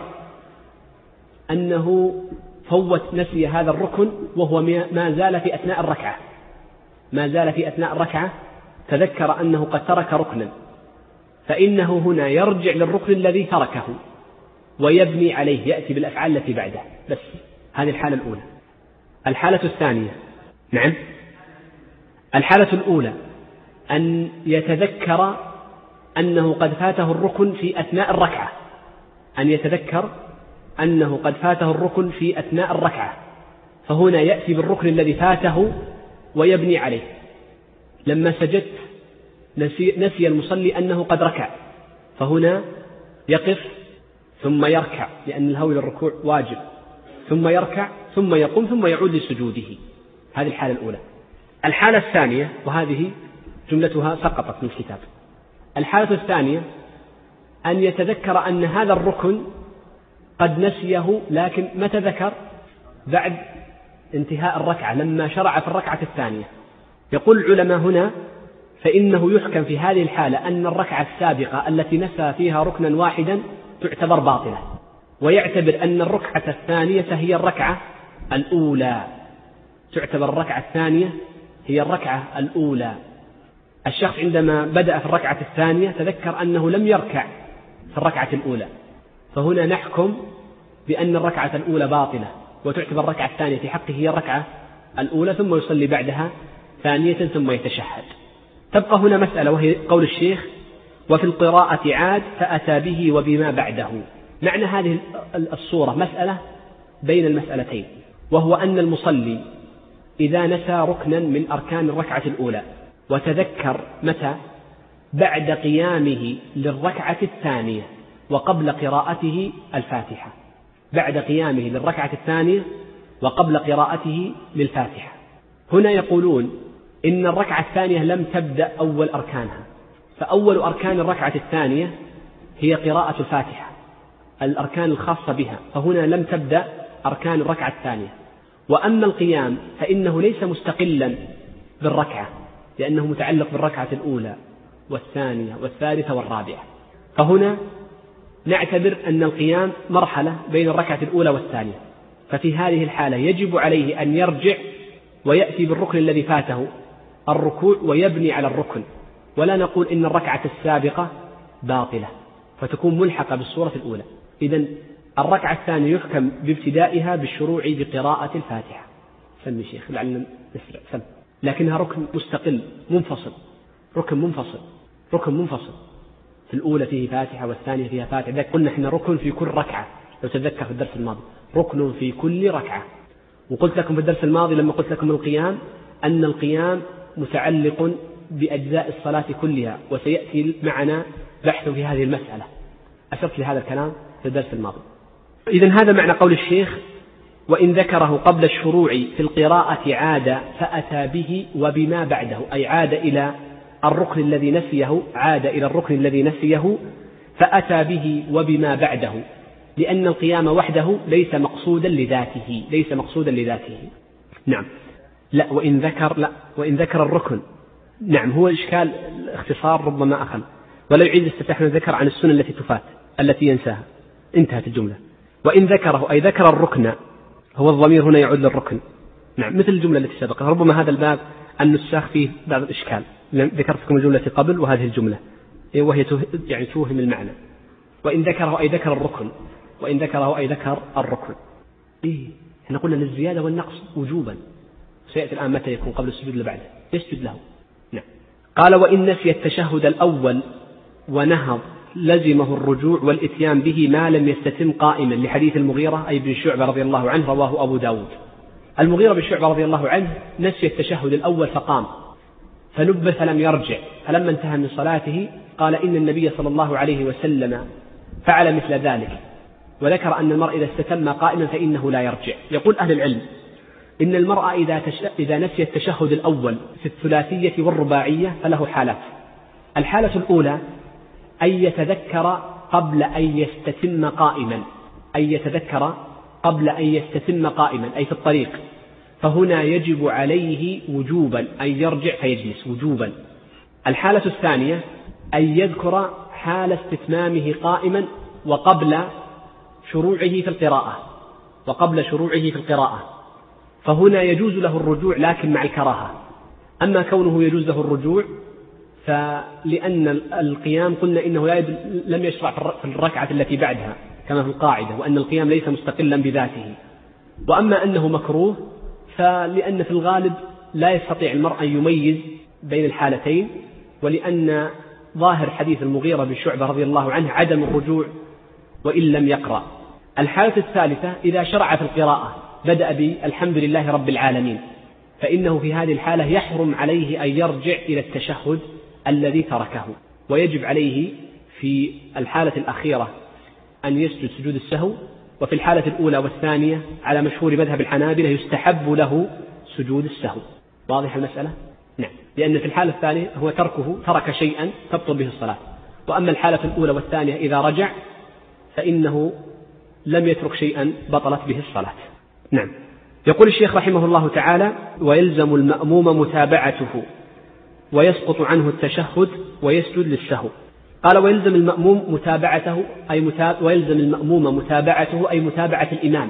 أنه فوت نسي هذا الركن وهو ما زال في أثناء الركعة ما زال في أثناء الركعة تذكر أنه قد ترك ركنا، فإنه هنا يرجع للركن الذي تركه ويبني عليه، يأتي بالأفعال التي بعده. بس هذه الحالة الأولى. الحالة الثانية، نعم الحالة الأولى أن يتذكر أنه قد فاته الركن في أثناء الركعة أن يتذكر أنه قد فاته الركن في أثناء الركعة فهنا يأتي بالركن الذي فاته ويبني عليه. لما سجدت نسي, نسي المصلي أنه قد ركع، فهنا يقف ثم يركع، لأن الهوي للركوع واجب، ثم يركع ثم يقوم ثم يعود لسجوده. هذه الحالة الأولى. الحالة الثانية، وهذه جملتها سقطت من الكتاب، الحالة الثانية أن يتذكر أن هذا الركن قد نسيه، لكن متى ذكر؟ بعد انتهاء الركعة، لما شرع في الركعة الثانية. يقول العلماء هنا فإنه يحكم في هذه الحالة أن الركعة السابقة التي نسى فيها ركنا واحدا تعتبر باطلة، ويعتبر أن الركعة الثانية هي الركعة الأولى تعتبر الركعة الثانية هي الركعة الأولى. الشخص عندما بدأ في الركعة الثانية تذكر أنه لم يركع في الركعة الأولى، فهنا نحكم بأن الركعة الأولى باطلة وتعتبر الركعة الثانية في حقه هي الركعة الأولى، ثم يصلي بعدها ثانية ثم يتشهد. تبقى هنا مسألة وهي قول الشيخ وفي القراءة عاد فأتى به وبما بعده. معنى هذه الصورة مسألة بين المسألتين، وهو أن المصلي إذا نسى ركنا من أركان الركعة الأولى وتذكر متى بعد قيامه للركعة الثانية وقبل قراءته الفاتحة، بعد قيامه للركعة الثانية وقبل قراءته للفاتحة، هنا يقولون إن الركعة الثانية لم تبدأ أول أركانها، فأول أركان الركعة الثانية هي قراءة الفاتحة، الأركان الخاصة بها، فهنا لم تبدأ أركان الركعة الثانية. وأما القيام فإنه ليس مستقلا بالركعة، لأنه متعلق بالركعة الأولى والثانية والثالثة والرابعة، فهنا نعتبر أن القيام مرحلة بين الركعة الأولى والثانية، ففي هذه الحالة يجب عليه أن يرجع ويأتي بالركن الذي فاته الركوع ويبني على الركن، ولا نقول إن الركعة السابقة باطلة فتكون ملحقة بالصورة الأولى. إذن الركعة الثانية يحكم بابتدائها بالشروع بقراءة الفاتحة. سمي شيخ لعلنا نسرع سم. لكنها ركن مستقل منفصل، ركن منفصل ركن منفصل في الأولى فيه فاتحة والثانية فيها فاتحة. ذلك قلنا إحنا ركن في كل ركعة، لو تذكر في الدرس الماضي ركن في كل ركعة. وقلت لكم في الدرس الماضي لما قلت لكم القيام أن القيام متعلق بأجزاء الصلاة كلها، وسيأتي معنا بحث في هذه المسألة، أشرت لهذا الكلام في الدرس الماضي. إذن هذا معنى قول الشيخ وإن ذكره قبل الشروع في القراءة عاد فأتى به وبما بعده، أي عاد إلى الركن الذي نسيه، عاد إلى الركن الذي نسيه فأتى به وبما بعده، لأن القيام وحده ليس مقصودا لذاته، ليس مقصودا لذاته. نعم لا وإن ذكر لا وإن ذكر الركن، نعم هو إشكال اختصار ربما أخل، ولا يعيد استفتاحنا ذكر عن السنة التي تفات التي ينساها، انتهت الجملة. وإن ذكره أي ذكر الركن، هو الضمير هنا يعود للركن، نعم مثل الجملة التي سبقت. ربما هذا الباب النساخ فيه بعض الإشكال، ذكرت لكم الجملة التي قبل وهذه الجملة وهي يعني توهم المعنى. وإن ذكره أي ذكر الركن، وإن ذكره أي ذكر الركن. إيه احنا قلنا للزيادة والنقص وجوبا، سيأتي الآن متى يكون قبل السجود اللي بعده يسجد له. نعم. قال وإن نسي التشهد الأول ونهض لزمه الرجوع والإتيان به ما لم يستتم قائما، لحديث المغيرة أي بن شعبة رضي الله عنه رواه أبو داود. المغيرة بن شعبة رضي الله عنه نسي التشهد الأول فقام فنب فلم يرجع، فلما انتهى من صلاته قال إن النبي صلى الله عليه وسلم فعل مثل ذلك، وذكر أن المرء إذا استتم قائما فإنه لا يرجع. يقول أهل العلم إن المرء إذا, تش... إذا نسي التشهد الأول في الثلاثية والرباعية فله حالات. الحالة الأولى أن يتذكر قبل أن يستتم قائما، أن يتذكر قبل أن يستتم قائما أي في الطريق، فهنا يجب عليه وجوبا أن يرجع فيجلس وجوبا. الحالة الثانية أن يذكر حال استتمامه قائما وقبل شروعه في القراءة وقبل شروعه في القراءة فهنا يجوز له الرجوع لكن مع الكراهة. أما كونه يجوز له الرجوع فلأن القيام قلنا إنه لا لم يشرع في الركعة التي بعدها كما في القاعدة، وأن القيام ليس مستقلا بذاته. وأما أنه مكروه فلأن في الغالب لا يستطيع المرء أن يميز بين الحالتين، ولأن ظاهر حديث المغيرة بن شعبة رضي الله عنه عدم الرجوع وإن لم يقرأ. الحالة الثالثة إذا شرع في القراءة بدأ بالحمد لله رب العالمين، فإنه في هذه الحالة يحرم عليه أن يرجع إلى التشهد الذي تركه، ويجب عليه في الحالة الأخيرة أن يسجد سجود السهو، وفي الحالة الأولى والثانية على مشهور مذهب الحنابلة يستحب له سجود السهو. واضح المسألة؟ نعم، لأن في الحالة الثانية هو تركه ترك شيئا تبطل به الصلاة، وأما الحالة الأولى والثانية إذا رجع فإنه لم يترك شيئا بطلت به الصلاة. نعم. يقول الشيخ رحمه الله تعالى ويلزم المأموم متابعته ويسقط عنه التشهد ويسجد للسهو. قال ويلزم المأموم متابعته أي متاب... ويلزم المأموم متابعته أي متابعة الإمام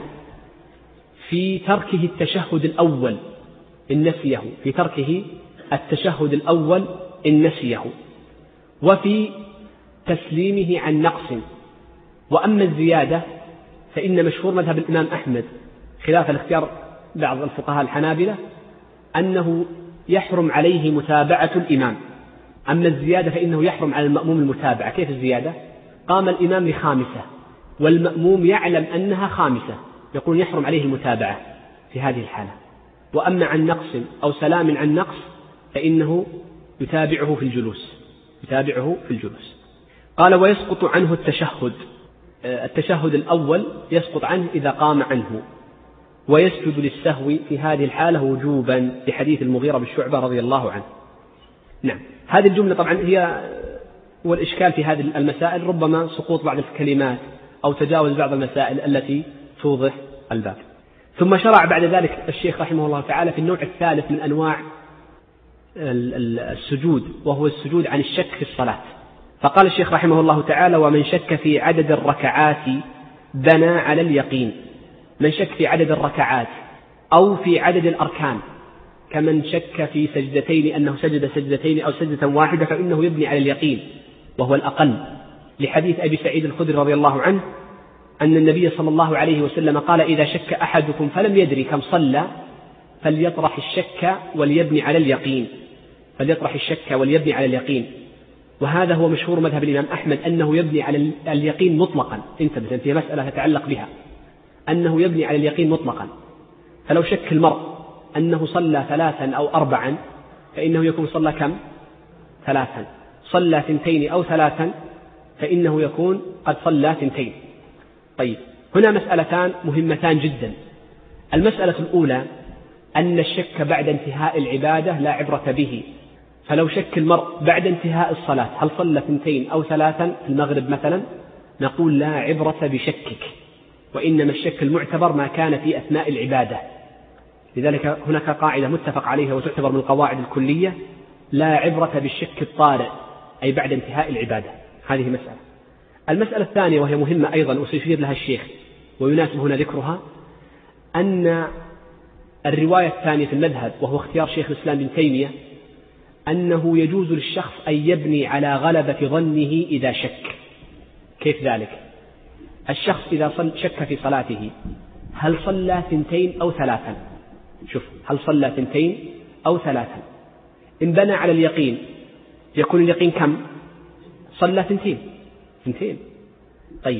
في تركه التشهد الأول إن نسيه، في تركه التشهد الأول إن نسيه، وفي تسليمه عن نقص. وأما الزيادة فإن مشهور مذهب الإمام أحمد خلاف الاختيار بعض الفقهاء الحنابلة أنه يحرم عليه متابعة الإمام أما الزيادة فإنه يحرم على المأموم المتابعة. كيف الزيادة؟ قام الإمام لخامسة والمأموم يعلم أنها خامسة، يقول يحرم عليه المتابعة في هذه الحالة. وأما عن نقص أو سلام عن نقص فإنه يتابعه في الجلوس يتابعه في الجلوس. قال ويسقط عنه التشهد. التشهد الأول يسقط عنه إذا قام عنه، ويسجد للسهو في هذه الحالة وجوبا بحديث المغيرة بالشعبة رضي الله عنه. نعم، هذه الجملة طبعا هي والإشكال في هذه المسائل ربما سقوط بعض الكلمات أو تجاوز بعض المسائل التي توضح الباب. ثم شرع بعد ذلك الشيخ رحمه الله تعالى في النوع الثالث من أنواع السجود، وهو السجود عن الشك في الصلاة. فقال الشيخ رحمه الله تعالى ومن شك في عدد الركعات بنى على اليقين. من شك في عدد الركعات أو في عدد الأركان، كمن شك في سجدتين أنه سجد سجدتين أو سجدة واحدة، فإنه يبني على اليقين وهو الأقل، لحديث أبي سعيد الخدري رضي الله عنه أن النبي صلى الله عليه وسلم قال إذا شك أحدكم فلم يدري كم صلى فليطرح الشك وليبني على اليقين فليطرح الشك وليبني على اليقين. وهذا هو مشهور مذهب الإمام أحمد أنه يبني على اليقين مطلقا. انتبه، هي مسألة تتعلق بها، أنه يبني على اليقين مطلقا. فلو شك المرء أنه صلى ثلاثا أو أربعا فإنه يكون صلى كم؟ ثلاثا. صلى ثنتين أو ثلاثا فإنه يكون قد صلى ثنتين. طيب، هنا مسألتان مهمتان جدا. المسألة الأولى أن الشك بعد انتهاء العبادة لا عبرة به. فلو شك المرء بعد انتهاء الصلاة هل صلى ثنتين أو ثلاثا في المغرب مثلا، نقول لا عبرة بشكك، وإنما الشك المعتبر ما كان في أثناء العبادة. لذلك هناك قاعدة متفق عليها وتعتبر من القواعد الكلية: لا عبرة بالشك الطارئ، أي بعد انتهاء العبادة. هذه مسألة. المسألة الثانية وهي مهمة أيضا وسيشير لها الشيخ ويناسب هنا ذكرها، أن الرواية الثانية في المذهب وهو اختيار شيخ الإسلام بن تيمية أنه يجوز للشخص أن يبني على غلبة ظنه إذا شك. كيف ذلك؟ الشخص إذا شك في صلاته هل صلى ثنتين أو ثلاثا، شوف، هل صلى ثنتين أو ثلاثا، إن بنى على اليقين يكون اليقين كم؟ صلى ثنتين ثنتين. طيب،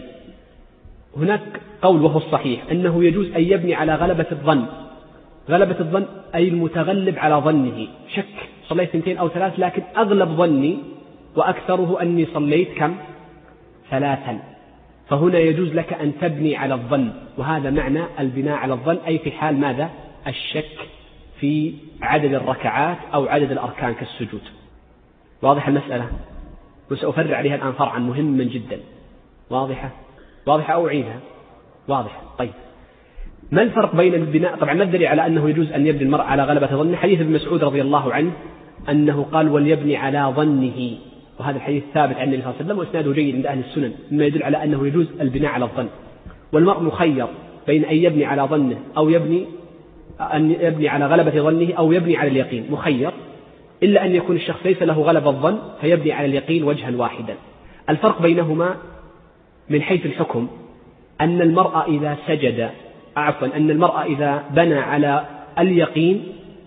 هناك قول وهو الصحيح أنه يجوز أن يبني على غلبة الظن. غلبة الظن أي المتغلب على ظنه، شك صليت ثنتين أو ثلاث، لكن أغلب ظني وأكثره أني صليت كم؟ ثلاثا. فهنا يجوز لك أن تبني على الظن، وهذا معنى البناء على الظن، أي في حال ماذا؟ الشك في عدد الركعات أو عدد الأركان كالسجود. واضح المسألة؟ وسأفرع عليها الآن فرعا مهما جدا. واضحة؟ واضحة أو أعيدها؟ واضحة. طيب، ما الفرق بين البناء؟ طبعا ما الدليل على أنه يجوز أن يبني المرء على غلبة ظنه؟ حديث ابن مسعود رضي الله عنه أنه قال وليبني على ظنه، وهذا الحديث ثابت عن النبي صلى الله عليه وسلم وإسناده جيد عند أهل السنن، مما يدل على أنه يجوز البناء على الظن. والمرء مخير بين أن يبني على ظنه أو يبني أن يبني على غلبة ظنه أو يبني على اليقين، مخير، إلا أن يكون الشخص ليس له غلبة الظن فيبني على اليقين وجها واحدا. الفرق بينهما من حيث الحكم أن المرء إذا سجد عفوا أن المرء إذا بنى على اليقين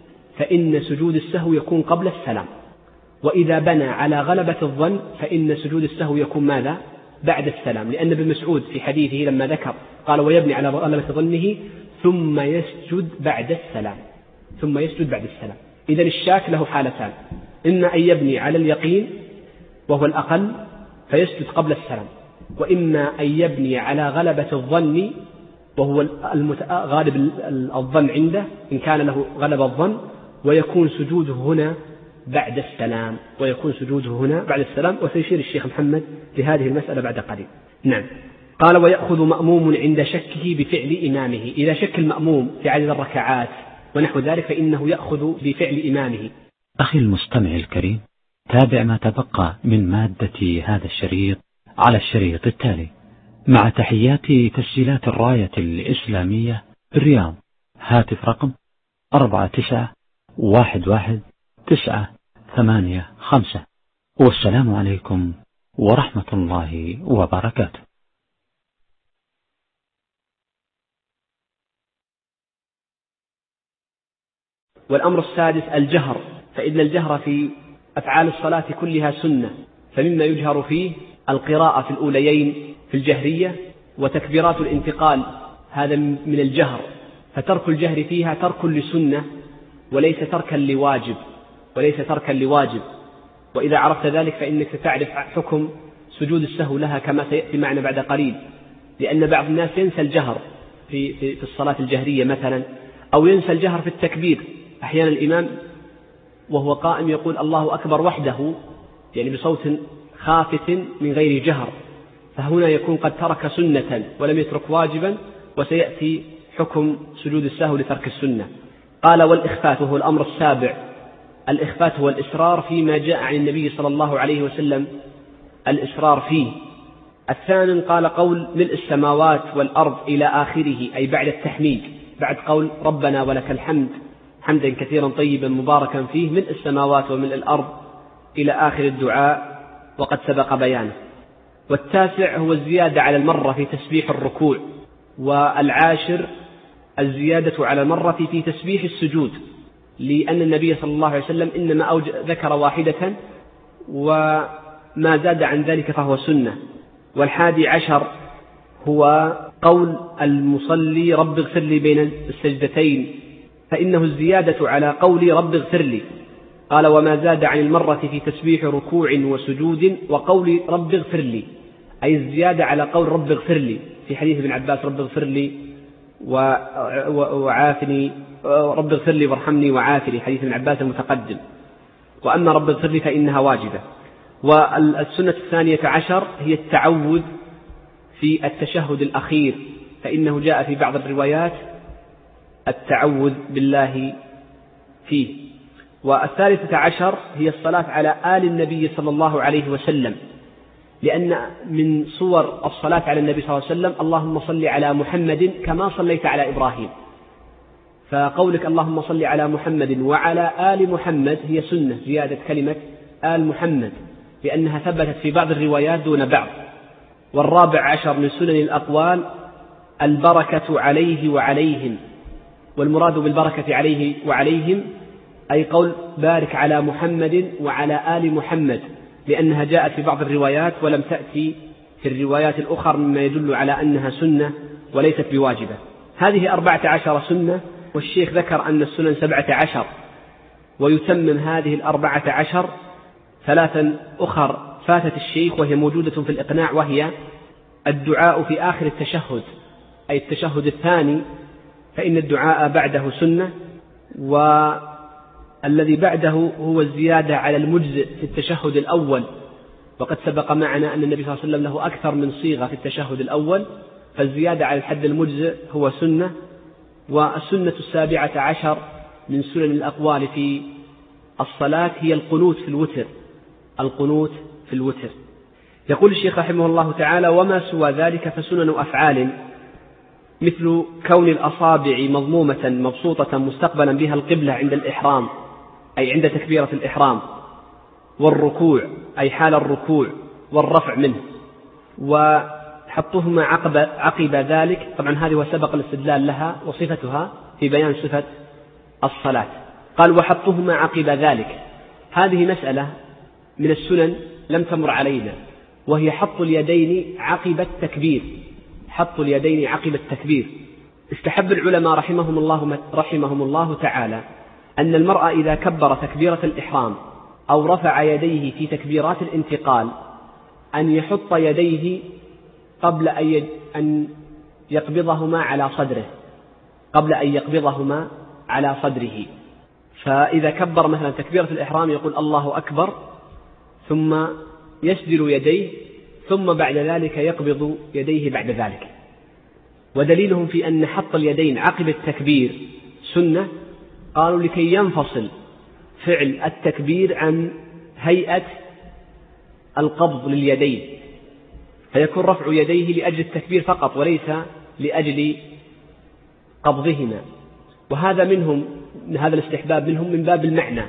فإن سجود السهو يكون قبل السلام، وإذا بنى على غلبة الظن فإن سجود السهو يكون ماذا؟ بعد السلام، لأن ابن مسعود في حديثه لما ذكر قال ويبني على غلبة ظنه ثم يسجد بعد السلام ثم يسجد بعد السلام. إذن الشاك له حالتان: إما أن يبني على اليقين وهو الأقل فيسجد قبل السلام، وإما أن يبني على غلبة الظن وهو غالب الظن عنده إن كان له غلب الظن، ويكون سجوده هنا بعد السلام ويكون سجوده هنا بعد السلام وسيشير الشيخ محمد لهذه المسألة بعد قليل. نعم. قال ويأخذ مأموم عند شكه بفعل إمامه. إذا شك المأموم في عدد الركعات ونحو ذلك فإنه يأخذ بفعل إمامه. أخي المستمع الكريم، تابع ما تبقى من مادة هذا الشريط على الشريط التالي، مع تحيات تسجيلات الراية الإسلامية بالرياض. هاتف رقم أربعة تسعة واحد واحد تسعة ثمانية خمسة. والسلام عليكم ورحمة الله وبركاته. والأمر السادس الجهر، فإن الجهر في أفعال الصلاة كلها سنة، فمما يجهر فيه القراءة في الأوليين في الجهرية، وتكبيرات الانتقال هذا من الجهر، فترك الجهر فيها ترك لسنة وليس تركا لواجب وليس تركا لواجب وإذا عرفت ذلك فإنك ستعرف حكم سجود السهو لها كما سيأتي معنا بعد قليل، لأن بعض الناس ينسى الجهر في, في, في الصلاة الجهرية مثلا، أو ينسى الجهر في التكبير. أحيانا الإمام وهو قائم يقول الله أكبر وحده، يعني بصوت خافت من غير جهر، فهنا يكون قد ترك سنة ولم يترك واجبا، وسيأتي حكم سجود السهو لترك السنة. قال والإخفات وهو الأمر السابع. الإخفات هو الإسرار فيما جاء عن النبي صلى الله عليه وسلم الإسرار فيه. الثاني قال قول ملء السماوات والأرض إلى آخره، أي بعد التحميد، بعد قول ربنا ولك الحمد حمدا كثيرا طيبا مباركا فيه، ملء السماوات وملء الأرض إلى آخر الدعاء وقد سبق بيانه. والتاسع هو الزيادة على المرة في تسبيح الركوع. والعاشر الزيادة على المرة في تسبيح السجود، لأن النبي صلى الله عليه وسلم إنما ذكر واحدة وما زاد عن ذلك فهو سنة. والحادي عشر هو قول المصلي رب اغفر لي بين السجدتين، فإنه الزيادة على قول رب اغفر لي. قال وما زاد عن المرة في تسبيح ركوع وسجود وقول رب اغفر لي، أي الزيادة على قول رب اغفر لي في حديث ابن عباس رب اغفر لي وعافني، رب اغفر لي وارحمني وعافني، حديث ابن عباس المتقدم. وأما رب اغفر لي فإنها واجبة. والسنة الثانية عشر هي التعوذ في التشهد الأخير، فإنه جاء في بعض الروايات التعوذ بالله فيه. والثالثة عشر هي الصلاة على آل النبي صلى الله عليه وسلم، لأن من صور الصلاة على النبي صلى الله عليه وسلم اللهم صل على محمد كما صليت على إبراهيم، فقولك اللهم صل على محمد وعلى آل محمد هي سنة، زيادة كلمة آل محمد لأنها ثبتت في بعض الروايات دون بعض. والرابع عشر من سنن الأقوال البركة عليه وعليهم، والمراد بالبركة عليه وعليهم أي قول بارك على محمد وعلى آل محمد، لأنها جاءت في بعض الروايات ولم تأتي في الروايات الأخرى، مما يدل على أنها سنة وليست بواجبة. هذه أربعة عشر سنة، والشيخ ذكر أن السنن سبعة عشر، ويتمم هذه الأربعة عشر ثلاثا أخر فاتت الشيخ وهي موجودة في الإقناع، وهي الدعاء في آخر التشهد أي التشهد الثاني، فإن الدعاء بعده سنة، والذي بعده هو الزيادة على المجزئ في التشهد الأول، وقد سبق معنا أن النبي صلى الله عليه وسلم له أكثر من صيغة في التشهد الأول، فالزيادة على الحد المجزئ هو سنة. والسنة السابعة عشر من سنن الأقوال في الصلاة هي القنوت في الوتر، القنوت في الوتر. يقول الشيخ رحمه الله تعالى وما سوى ذلك فسنن أفعال، مثل كون الأصابع مضمومة مبسوطة مستقبلا بها القبلة عند الإحرام أي عند تكبيرة الإحرام، والركوع أي حال الركوع، والرفع منه، وحطهما عقب, عقب ذلك. طبعا هذه وسبق الاستدلال لها وصفتها في بيان صفة الصلاة. قال وحطهما عقب ذلك، هذه مسألة من السنن لم تمر علينا، وهي حط اليدين عقب التكبير، حط اليدين عقب التكبير. استحب العلماء رحمهم الله, رحمهم الله تعالى أن المرأة إذا كبر تكبيرة الإحرام أو رفع يديه في تكبيرات الانتقال أن يحط يديه قبل أن يقبضهما على صدره، قبل أن يقبضهما على صدره. فإذا كبر مثلا تكبيرة الإحرام يقول الله أكبر، ثم يسدل يديه، ثم بعد ذلك يقبض يديه بعد ذلك. ودليلهم في أن حط اليدين عقب التكبير سنة، قالوا لكي ينفصل فعل التكبير عن هيئة القبض لليدين، فيكون رفع يديه لأجل التكبير فقط وليس لأجل قبضهما. وهذا منهم هذا الاستحباب منهم من باب المعنى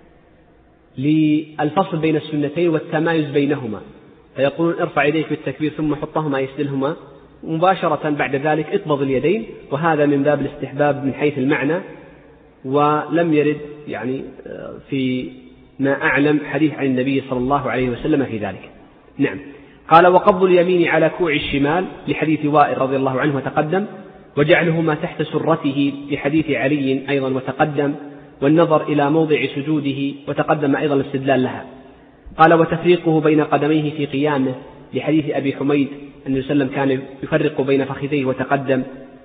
للفصل بين السنتين والتمايز بينهما، فيقولون ارفع يديك في التكبير ثم حطهما يسدلهما مباشرة بعد ذلك اقبض اليدين، وهذا من باب الاستحباب من حيث المعنى، ولم يرد يعني في ما أعلم حديث عن النبي صلى الله عليه وسلم في ذلك. نعم. قال وقبض اليمين على كوع الشمال لحديث وائل رضي الله عنه وتقدم، وجعلهما تحت سرته لحديث علي أيضا وتقدم، والنظر إلى موضع سجوده وتقدم أيضا الاستدلال لها. قال وتفريقه بين قدميه في قيامه لحديث أبي حميد أن النبي صلى الله عليه وسلم كان يفرق بين فخذيه وتقدم.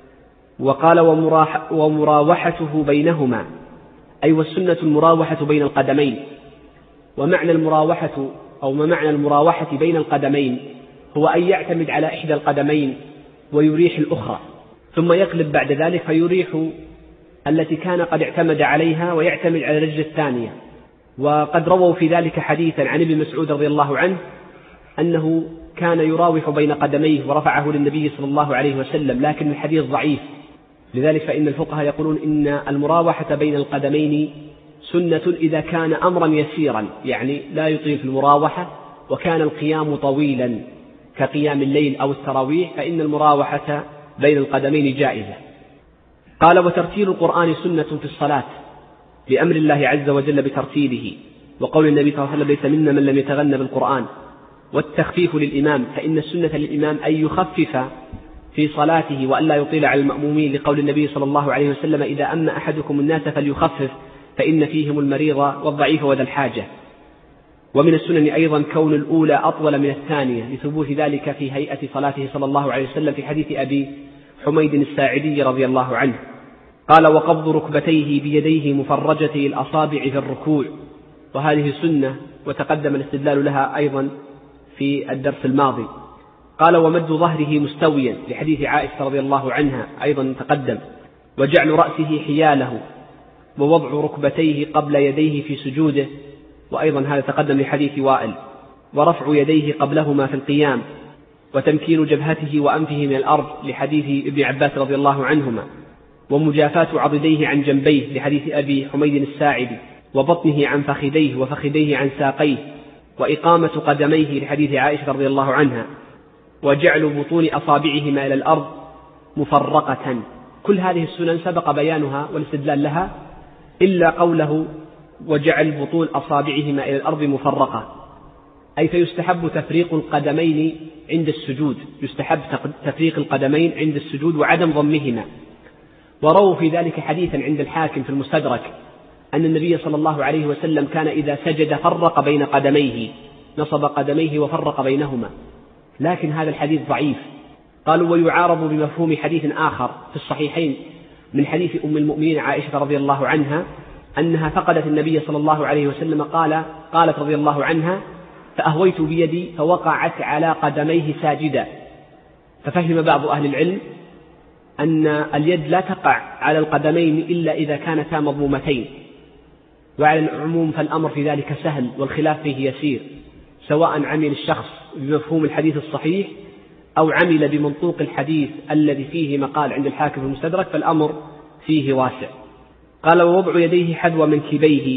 وقال ومراوحته بينهما، أي والسنة المراوحة بين القدمين. ومعنى المراوحة أو ما معنى المراوحة بين القدمين هو أن يعتمد على إحدى القدمين ويريح الأخرى، ثم يقلب بعد ذلك فيريح التي كان قد اعتمد عليها ويعتمد على الرجل الثانية. وقد رووا في ذلك حديثا عن ابن مسعود رضي الله عنه أنه كان يراوح بين قدميه ورفعه للنبي صلى الله عليه وسلم، لكن الحديث ضعيف. لذلك فإن الفقهاء يقولون إن المراوحة بين القدمين سنة إذا كان أمرا يسيرا، يعني لا يطيل في المراوحة وكان القيام طويلا كقيام الليل أو التراويح، فإن المراوحة بين القدمين جائزة. قال وترتيل القرآن سنة في الصلاة لأمر الله عز وجل بترتيله، وقول النبي صلى الله عليه وسلم ليس منا من لم يتغنى بالقرآن. والتخفيف للإمام، فإن السنة للإمام أن يخفف في صلاته وألا يطيل على المأمومين، لقول النبي صلى الله عليه وسلم إذا أما أحدكم الناس فليخفف فإن فيهم المريض والضعيف وذا الحاجة. ومن السنن أيضا كون الأولى أطول من الثانية لثبوت ذلك في هيئة صلاته صلى الله عليه وسلم في حديث أبي حميد الساعدي رضي الله عنه. قال وقبض ركبتيه بيديه مفرجتي الأصابع في الركوع، وهذه سنة وتقدم الاستدلال لها أيضا في الدرس الماضي. قال ومد ظهره مستويا لحديث عائشة رضي الله عنها أيضا تقدم. وجعل رأسه حياله، ووضع ركبتيه قبل يديه في سجوده، وأيضا هذا تقدم لحديث وائل. ورفع يديه قبلهما في القيام، وتمكين جبهته وأنفه من الأرض لحديث ابن عباس رضي الله عنهما. ومجافاة عضديه عن جنبيه لحديث أبي حميد الساعدي. وبطنه عن فخذيه وفخذيه عن ساقيه. وإقامة قدميه لحديث عائشة رضي الله عنها. وجعل بطون أصابعهما إلى الأرض مفرقة. كل هذه السنن سبق بيانها والاستدلال لها، إلا قوله وجعل بطون أصابعهما إلى الأرض مفرقة، أي فيستحب تفريق القدمين عند السجود، يستحب تفريق القدمين عند السجود وعدم ضمهما. ورووا في ذلك حديثا عند الحاكم في المستدرك أن النبي صلى الله عليه وسلم كان إذا سجد فرق بين قدميه، نصب قدميه وفرق بينهما، لكن هذا الحديث ضعيف. قالوا ويعارض بمفهوم حديث آخر في الصحيحين من حديث أم المؤمنين عائشة رضي الله عنها أنها فقدت النبي صلى الله عليه وسلم، قال قالت رضي الله عنها فأهويت بيدي فوقعت على قدميه ساجدا. ففهم بعض أهل العلم أن اليد لا تقع على القدمين إلا إذا كانتا مضمومتين، وعلى العموم فالأمر في ذلك سهل والخلاف فيه يسير، سواء عمل الشخص بمفهوم الحديث الصحيح أو عمل بمنطوق الحديث الذي فيه مقال عند الحاكم في المستدرك، فالأمر فيه واسع. قال ووضع يديه حذو منكبيه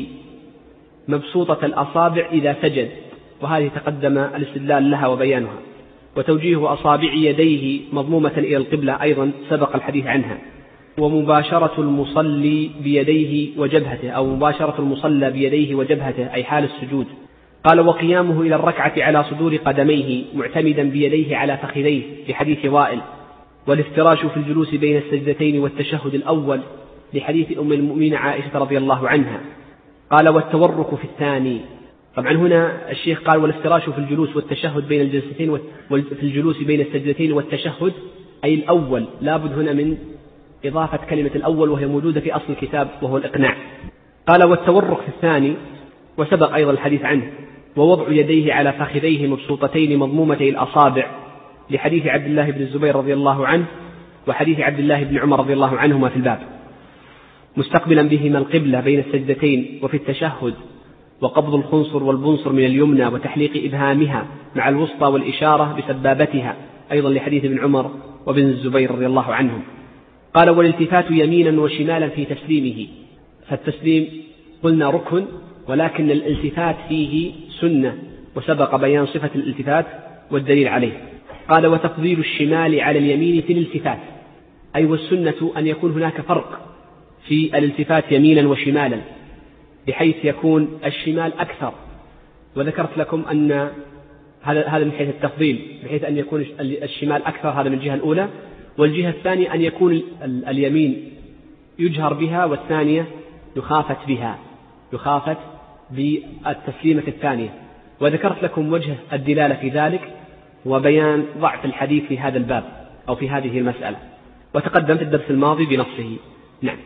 مبسوطة الأصابع إذا سجد، وهذه تقدم الاستدلال لها وبيانها. وتوجيه أصابع يديه مضمومة إلى القبلة أيضا سبق الحديث عنها. ومباشرة المصلي بيديه وجبهته، أو مباشرة المصلى بيديه وجبهته أي حال السجود. قال وقيامه إلى الركعة على صدور قدميه معتمدا بيديه على فخذيه لحديث وائل. والافتراش في الجلوس بين السجدتين والتشهد الأول لحديث أم المؤمنين عائشة رضي الله عنها. قال والتورك في الثاني. طبعا هنا الشيخ قال والافتراش في الجلوس والتشهد بين الجلستين، في الجلوس بين السجدتين والتشهد أي الأول، لابد هنا من إضافة كلمة الأول وهي موجودة في أصل الكتاب وهو الإقناع. قال والتورك في الثاني، وسبق أيضا الحديث عنه. ووضع يديه على فخذيه مبسوطتين مضمومتي الأصابع لحديث عبد الله بن الزبير رضي الله عنه وحديث عبد الله بن عمر رضي الله عنهما في الباب، مستقبلا بهما القبلة بين السجدتين. وفي التشهد وقبض الخنصر والبنصر من اليمنى وتحليق إبهامها مع الوسطى والإشارة بسبابتها أيضا لحديث ابن عمر وابن الزبير رضي الله عنهم. قال والالتفات يمينا وشمالا في تسليمه. فالتسليم قلنا ركن، ولكن الالتفات فيه سنة، وسبق بيان صفة الالتفات والدليل عليه. قال وتفضيل الشمال على اليمين في الالتفات، أي والسنة أن يكون هناك فرق في الالتفات يمينا وشمالا، بحيث يكون الشمال أكثر، وذكرت لكم أن هذا هذا من حيث التفضيل، بحيث أن يكون الشمال أكثر، هذا من الجهة الأولى. والجهة الثانية أن يكون اليمين يجهر بها والثانية يخافت بها، يخافت بالتسليمة الثانية. وذكرت لكم وجه الدلالة في ذلك وبيان ضعف الحديث في هذا الباب أو في هذه المسألة، وتقدم في الدرس الماضي بنصه. نعم.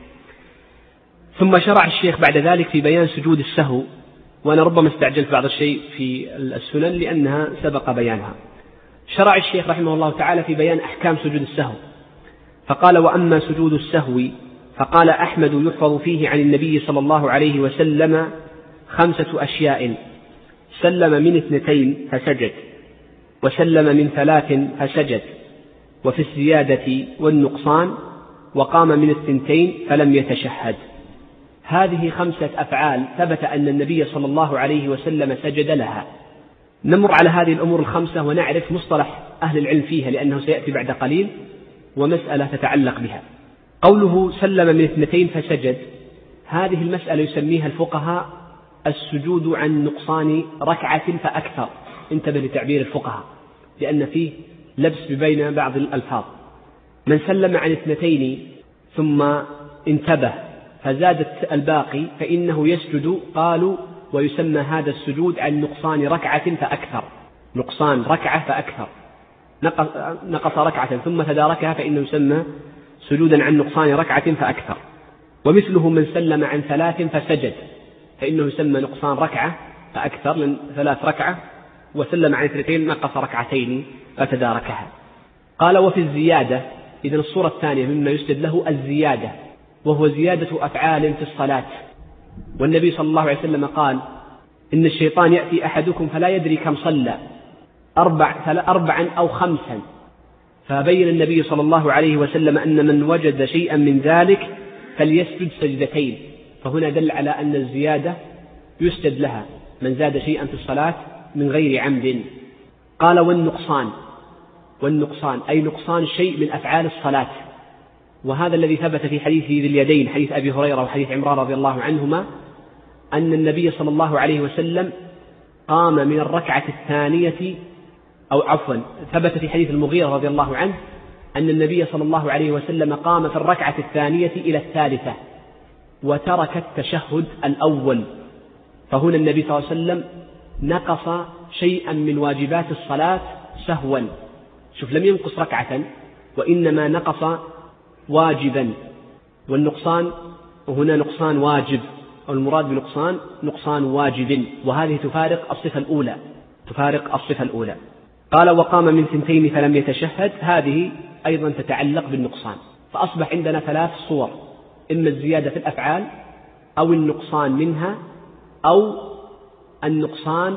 ثم شرع الشيخ بعد ذلك في بيان سجود السهو، وأنا ربما استعجلت بعض الشيء في السنن لأنها سبق بيانها. شرع الشيخ رحمه الله تعالى في بيان أحكام سجود السهو، فقال: وأما سجود السهو فقال أحمد يحفظ فيه عن النبي صلى الله عليه وسلم خمسة أشياء: سلم من اثنتين فسجد، وسلم من ثلاث فسجد، وفي الزيادة والنقصان، وقام من الثنتين فلم يتشهد. هذه خمسة أفعال ثبت أن النبي صلى الله عليه وسلم سجد لها. نمر على هذه الأمور الخمسة ونعرف مصطلح أهل العلم فيها، لأنه سيأتي بعد قليل ومسألة تتعلق بها. قوله سلم من اثنتين فسجد، هذه المسألة يسميها الفقهاء السجود عن نقصان ركعة فأكثر. انتبه لتعبير الفقهاء لأن فيه لبس بين بعض الألفاظ. من سلم عن اثنتين ثم انتبه فزادت الباقي فإنه يسجد، قالوا ويسمى هذا السجود عن نقصان ركعة فأكثر. نقصان ركعة فأكثر، نقص ركعة ثم تداركها فإنه يسمى سجودا عن نقصان ركعة فأكثر. ومثله من سلم عن ثلاث فسجد، فإنه يسمى نقصان ركعة فأكثر، من ثلاث ركعة، وسلم عن اثنتين نقص ركعتين فتداركها. قال: وفي الزيادة، إذن الصورة الثانية مما يسجد له الزيادة، وهو زيادة أفعال في الصلاة. والنبي صلى الله عليه وسلم قال: إن الشيطان يأتي أحدكم فلا يدري كم صلى، أربع أربعا أو خمسا. فبين النبي صلى الله عليه وسلم أن من وجد شيئا من ذلك فليسجد سجدتين، فهنا دل على أن الزيادة يسجد لها من زاد شيئا في الصلاة من غير عمد. قال: والنقصان، والنقصان أي نقصان شيء من أفعال الصلاة، وهذا الذي ثبت في حديث ذي اليدين، حديث أبي هريرة وحديث عمران رضي الله عنهما، أن النبي صلى الله عليه وسلم قام من الركعة الثانية، أو عفوا ثبت في حديث المغيرة رضي الله عنه أن النبي صلى الله عليه وسلم قام في الركعة الثانية إلى الثالثة وترك التشهد الأول. فهنا النبي صلى الله عليه وسلم نقص شيئا من واجبات الصلاة سهوا. شوف، لم ينقص ركعة وإنما نقص واجبا، والنقصان وهنا نقصان واجب، أو المراد بنقصان نقصان واجب، وهذه تفارق الصفة الأولى، تفارق الصفة الأولى. قال: وقام من ثنتين فلم يتشهد، هذه أيضا تتعلق بالنقصان. فأصبح عندنا ثلاث صور: إما الزيادة في الأفعال، أو النقصان منها، أو النقصان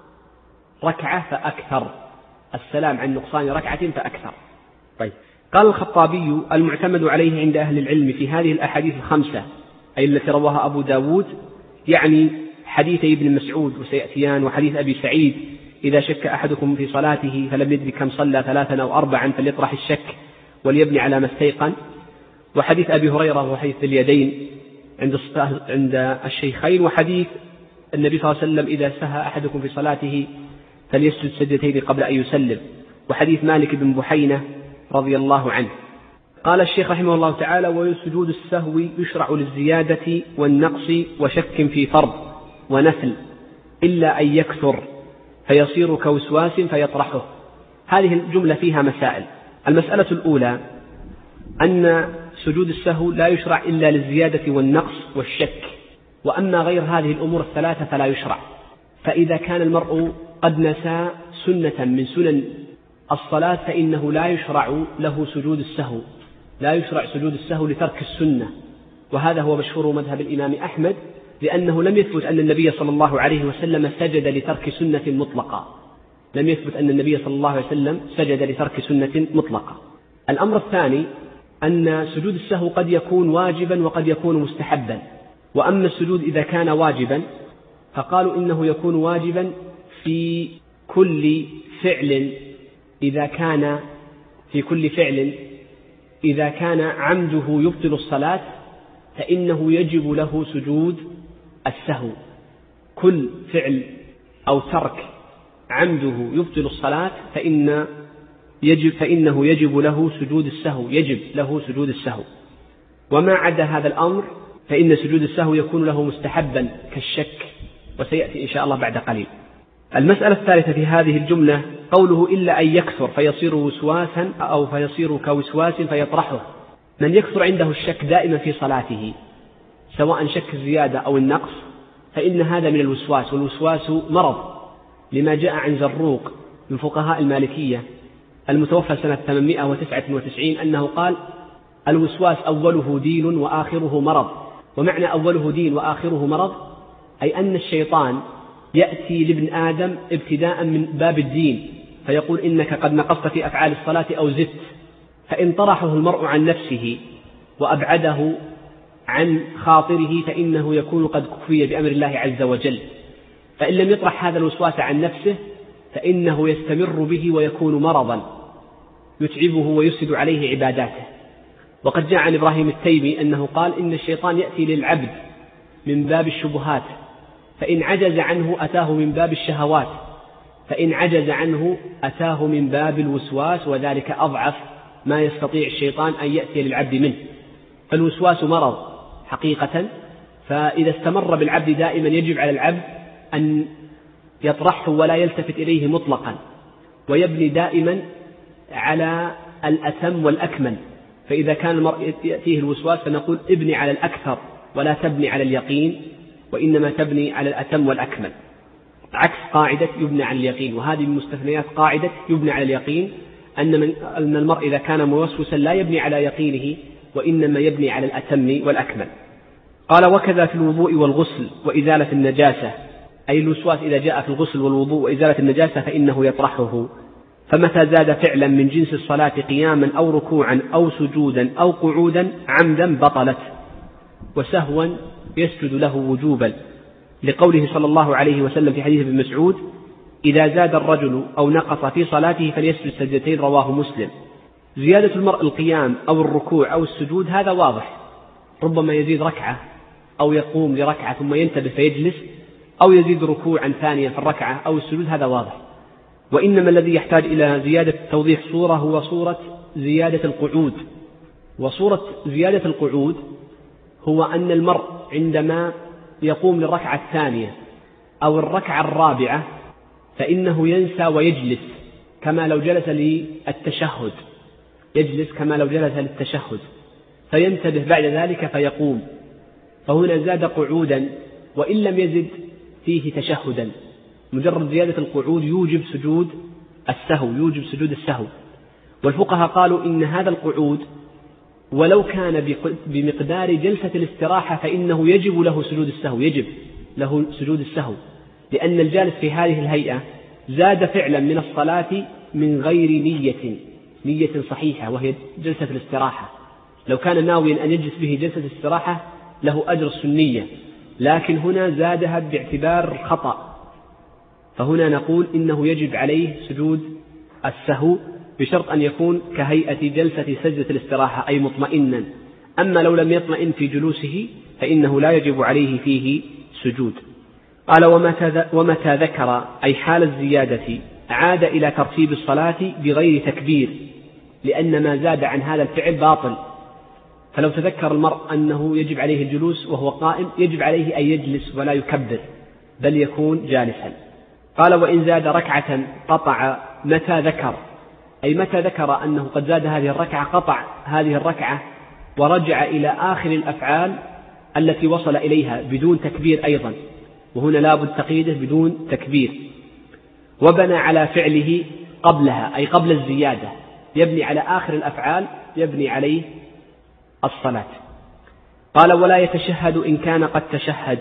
ركعة فأكثر، السلام عن نقصان ركعة فأكثر. طيب. قال الخطابي: المعتمد عليه عند أهل العلم في هذه الأحاديث الخمسة، أي التي رواها أبو داود، يعني حديثي ابن مسعود وسيأتيان، وحديث أبي سعيد: إذا شك أحدكم في صلاته فلم يدرك كم صلى ثلاثا أو أربعا فليطرح الشك وليبني على ما استيقن، وحديث أبي هريرة وحديث اليدين عند عند الشيخين، وحديث النبي صلى الله عليه وسلم: إذا سهى أحدكم في صلاته فليسجد سجدتين قبل أن يسلم، وحديث مالك بن بحينة رضي الله عنه. قال الشيخ رحمه الله تعالى: وسجود السهو يشرع للزيادة والنقص وشك في فرض ونفل، إلا أن يكثر فيصير كوسواس فيطرحه. هذه الجملة فيها مسائل. المسألة الأولى أن سجود السهو لا يشرع إلا للزيادة والنقص والشك، وأما غير هذه الأمور الثلاثة فلا يشرع. فإذا كان المرء قد نسى سنة من سنن الصلاة فإنه لا يشرع له سجود السهو، لا يشرع سجود السهو لترك السنة، وهذا هو مشهور مذهب الإمام أحمد، لأنه لم يثبت أن النبي صلى الله عليه وسلم سجد لترك سنة مطلقة، لم يثبت أن النبي صلى الله عليه وسلم سجد لترك سنة مطلقة. الأمر الثاني أن سجود السهو قد يكون واجبا وقد يكون مستحبا. وأما السجود إذا كان واجبا فقالوا إنه يكون واجبا في كل فعل إذا كان في كل فعل إذا كان عمده يبطل الصلاة فإنه يجب له سجود السهو، كل فعل أو ترك عمده يبطل الصلاة فإن يجب فإنه يجب له سجود السهو، يجب له سجود السهو. وما عدا هذا الأمر فإن سجود السهو يكون له مستحبا كالشك، وسيأتي إن شاء الله بعد قليل. المسألة الثالثة في هذه الجملة قوله إلا أن يكثر فيصير وسواسا أو فيصير كوسواس فيطرحه. من يكثر عنده الشك دائما في صلاته سواء شك الزيادة أو النقص فإن هذا من الوسواس، والوسواس مرض، لما جاء عن زروق من فقهاء المالكية المتوفى سنة ثمانمائة وتسعة وتسعين أنه قال: الوسواس أوله دين وآخره مرض. ومعنى أوله دين وآخره مرض أي أن الشيطان يأتي لابن آدم ابتداء من باب الدين فيقول إنك قد نقصت في أفعال الصلاة أو زدت، فإن طرحه المرء عن نفسه وأبعده عن خاطره فإنه يكون قد كفي بأمر الله عز وجل. فإن لم يطرح هذا الوسواس عن نفسه فإنه يستمر به ويكون مرضا يتعبه ويفسد عليه عباداته. وقد جاء عن إبراهيم التيمي أنه قال: إن الشيطان يأتي للعبد من باب الشبهات، فإن عجز عنه أتاه من باب الشهوات، فإن عجز عنه أتاه من باب الوسواس، وذلك أضعف ما يستطيع الشيطان أن يأتي للعبد منه. فالوسواس مرض حقيقة، فإذا استمر بالعبد دائما يجب على العبد أن يطرحه ولا يلتفت إليه مطلقا، ويبني دائما على الأتم والأكمل. فإذا كان المرء يأتيه الوسواس فنقول ابني على الأكثر ولا تبني على اليقين، وإنما تبني على الأتم والأكمل، عكس قاعدة يبني على اليقين. وهذه من مستثنيات قاعدة يبني على اليقين، أن, من أن المرء إذا كان موسوسا لا يبني على يقينه وإنما يبني على الأتم والأكمل. قال: وكذا في الوضوء والغسل وإزالة النجاسة، أي الوسواس إذا جاء في الغسل والوضوء وإزالة النجاسة فإنه يطرحه. فمتى زاد فعلا من جنس الصلاة قياما أو ركوعا أو سجودا أو قعودا عمدا بطلت، وسهوا يسجد له وجوبا، لقوله صلى الله عليه وسلم في حديث ابن مسعود: إذا زاد الرجل أو نقص في صلاته فليسجد سجدتين، رواه مسلم. زيادة المرء القيام أو الركوع أو السجود هذا واضح، ربما يزيد ركعة أو يقوم لركعة ثم ينتبه فيجلس، أو يزيد ركوعا ثانيا في الركعة أو السجود، هذا واضح. وإنما الذي يحتاج إلى زيادة توضيح صورة هو صورة زيادة القعود. وصورة زيادة القعود هو أن المرء عندما يقوم للركعة الثانية أو الركعة الرابعة فإنه ينسى ويجلس كما لو جلس للتشهد، يجلس كما لو جلس للتشهد فينتبه بعد ذلك فيقوم، فهنا زاد قعودا وإن لم يزد فيه تشهدا. مجرد زيادة القعود يوجب سجود السهو، يوجب سجود السهو. والفقهاء قالوا إن هذا القعود ولو كان بمقدار جلسة الاستراحة فإنه يجب له سجود السهو، يجب له سجود السهو، لأن الجالس في هذه الهيئة زاد فعلا من الصلاة من غير نية نية صحيحة وهي جلسة الاستراحة. لو كان ناويا أن يجلس به جلسة الاستراحة له أجر السنية، لكن هنا زادها باعتبار خطأ، فهنا نقول إنه يجب عليه سجود السهو بشرط أن يكون كهيئة جلسة سجدة الاستراحة أي مطمئنا. أما لو لم يطمئن في جلوسه فإنه لا يجب عليه فيه سجود. قال: ومتى ذكر أي حال الزيادة عاد إلى ترتيب الصلاة بغير تكبير، لأن ما زاد عن هذا الفعل باطل. فلو تذكر المرء أنه يجب عليه الجلوس وهو قائم يجب عليه أن يجلس ولا يكبر بل يكون جالسا. قال: وإن زاد ركعة قطع متى ذكر، أي متى ذكر أنه قد زاد هذه الركعة قطع هذه الركعة ورجع إلى آخر الأفعال التي وصل إليها بدون تكبير أيضا، وهنا لا بد تقييده بدون تكبير، وبنى على فعله قبلها أي قبل الزيادة، يبني على آخر الأفعال يبني عليه الصلاة. قال: ولا يتشهد إن كان قد تشهد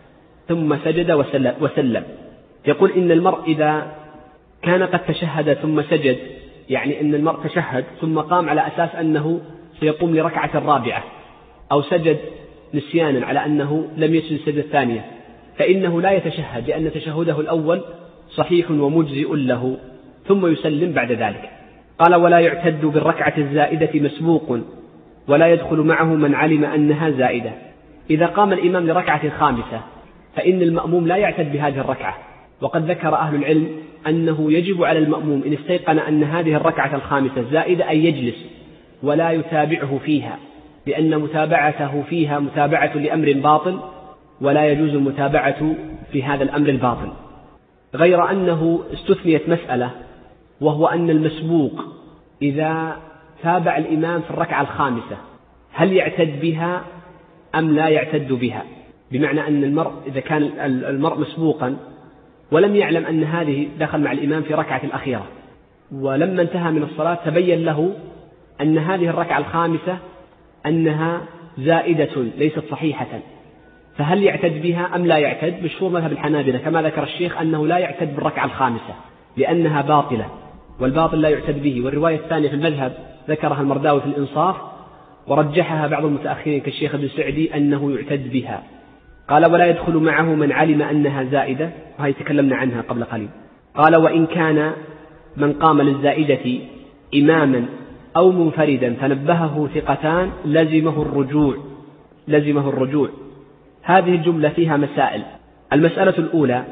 ثم سجد وسلم. يقول إن المرء إذا كان قد تشهد ثم سجد، يعني أن المرء تشهد ثم قام على أساس أنه سيقوم لركعة الرابعة، أو سجد نسيانا على أنه لم يسجد السجدة الثانية، فإنه لا يتشهد لأن تشهده الأول صحيح ومجزئ له، ثم يسلم بعد ذلك. قال: ولا يعتد بالركعة الزائدة مسبوق ولا يدخل معه من علم أنها زائدة. إذا قام الإمام لركعة خامسة فإن المأموم لا يعتد بهذه الركعة. وقد ذكر أهل العلم أنه يجب على المأموم إن استيقن أن هذه الركعة الخامسة زائدة أن يجلس ولا يتابعه فيها، لأن متابعته فيها متابعة لأمر باطل، ولا يجوز المتابعة في هذا الأمر الباطل. غير أنه استثنيت مسألة، وهو أن المسبوق إذا تابع الإمام في الركعة الخامسة هل يعتد بها أم لا يعتد بها؟ بمعنى أن المرء إذا كان المرء مسبوقا ولم يعلم أن هذه دخل مع الإمام في ركعة الأخيرة، ولما انتهى من الصلاة تبين له أن هذه الركعة الخامسة أنها زائدة ليست صحيحة، فهل يعتد بها أم لا يعتد؟ مشهور مذهب الحنابلة كما ذكر الشيخ أنه لا يعتد بالركعة الخامسة لأنها باطلة، والباطل لا يعتد به. والرواية الثانية في المذهب ذكرها المرداوي في الإنصاف ورجحها بعض المتأخرين كالشيخ ابن سعدي أنه يعتد بها. قال: ولا يدخل معه من علم أنها زائدة، وهي تكلمنا عنها قبل قليل. قال: وإن كان من قام للزائدة إماما أو منفردا فنبهه ثقتان لزمه الرجوع لزمه الرجوع هذه الجملة فيها مسائل. المسألة الأولى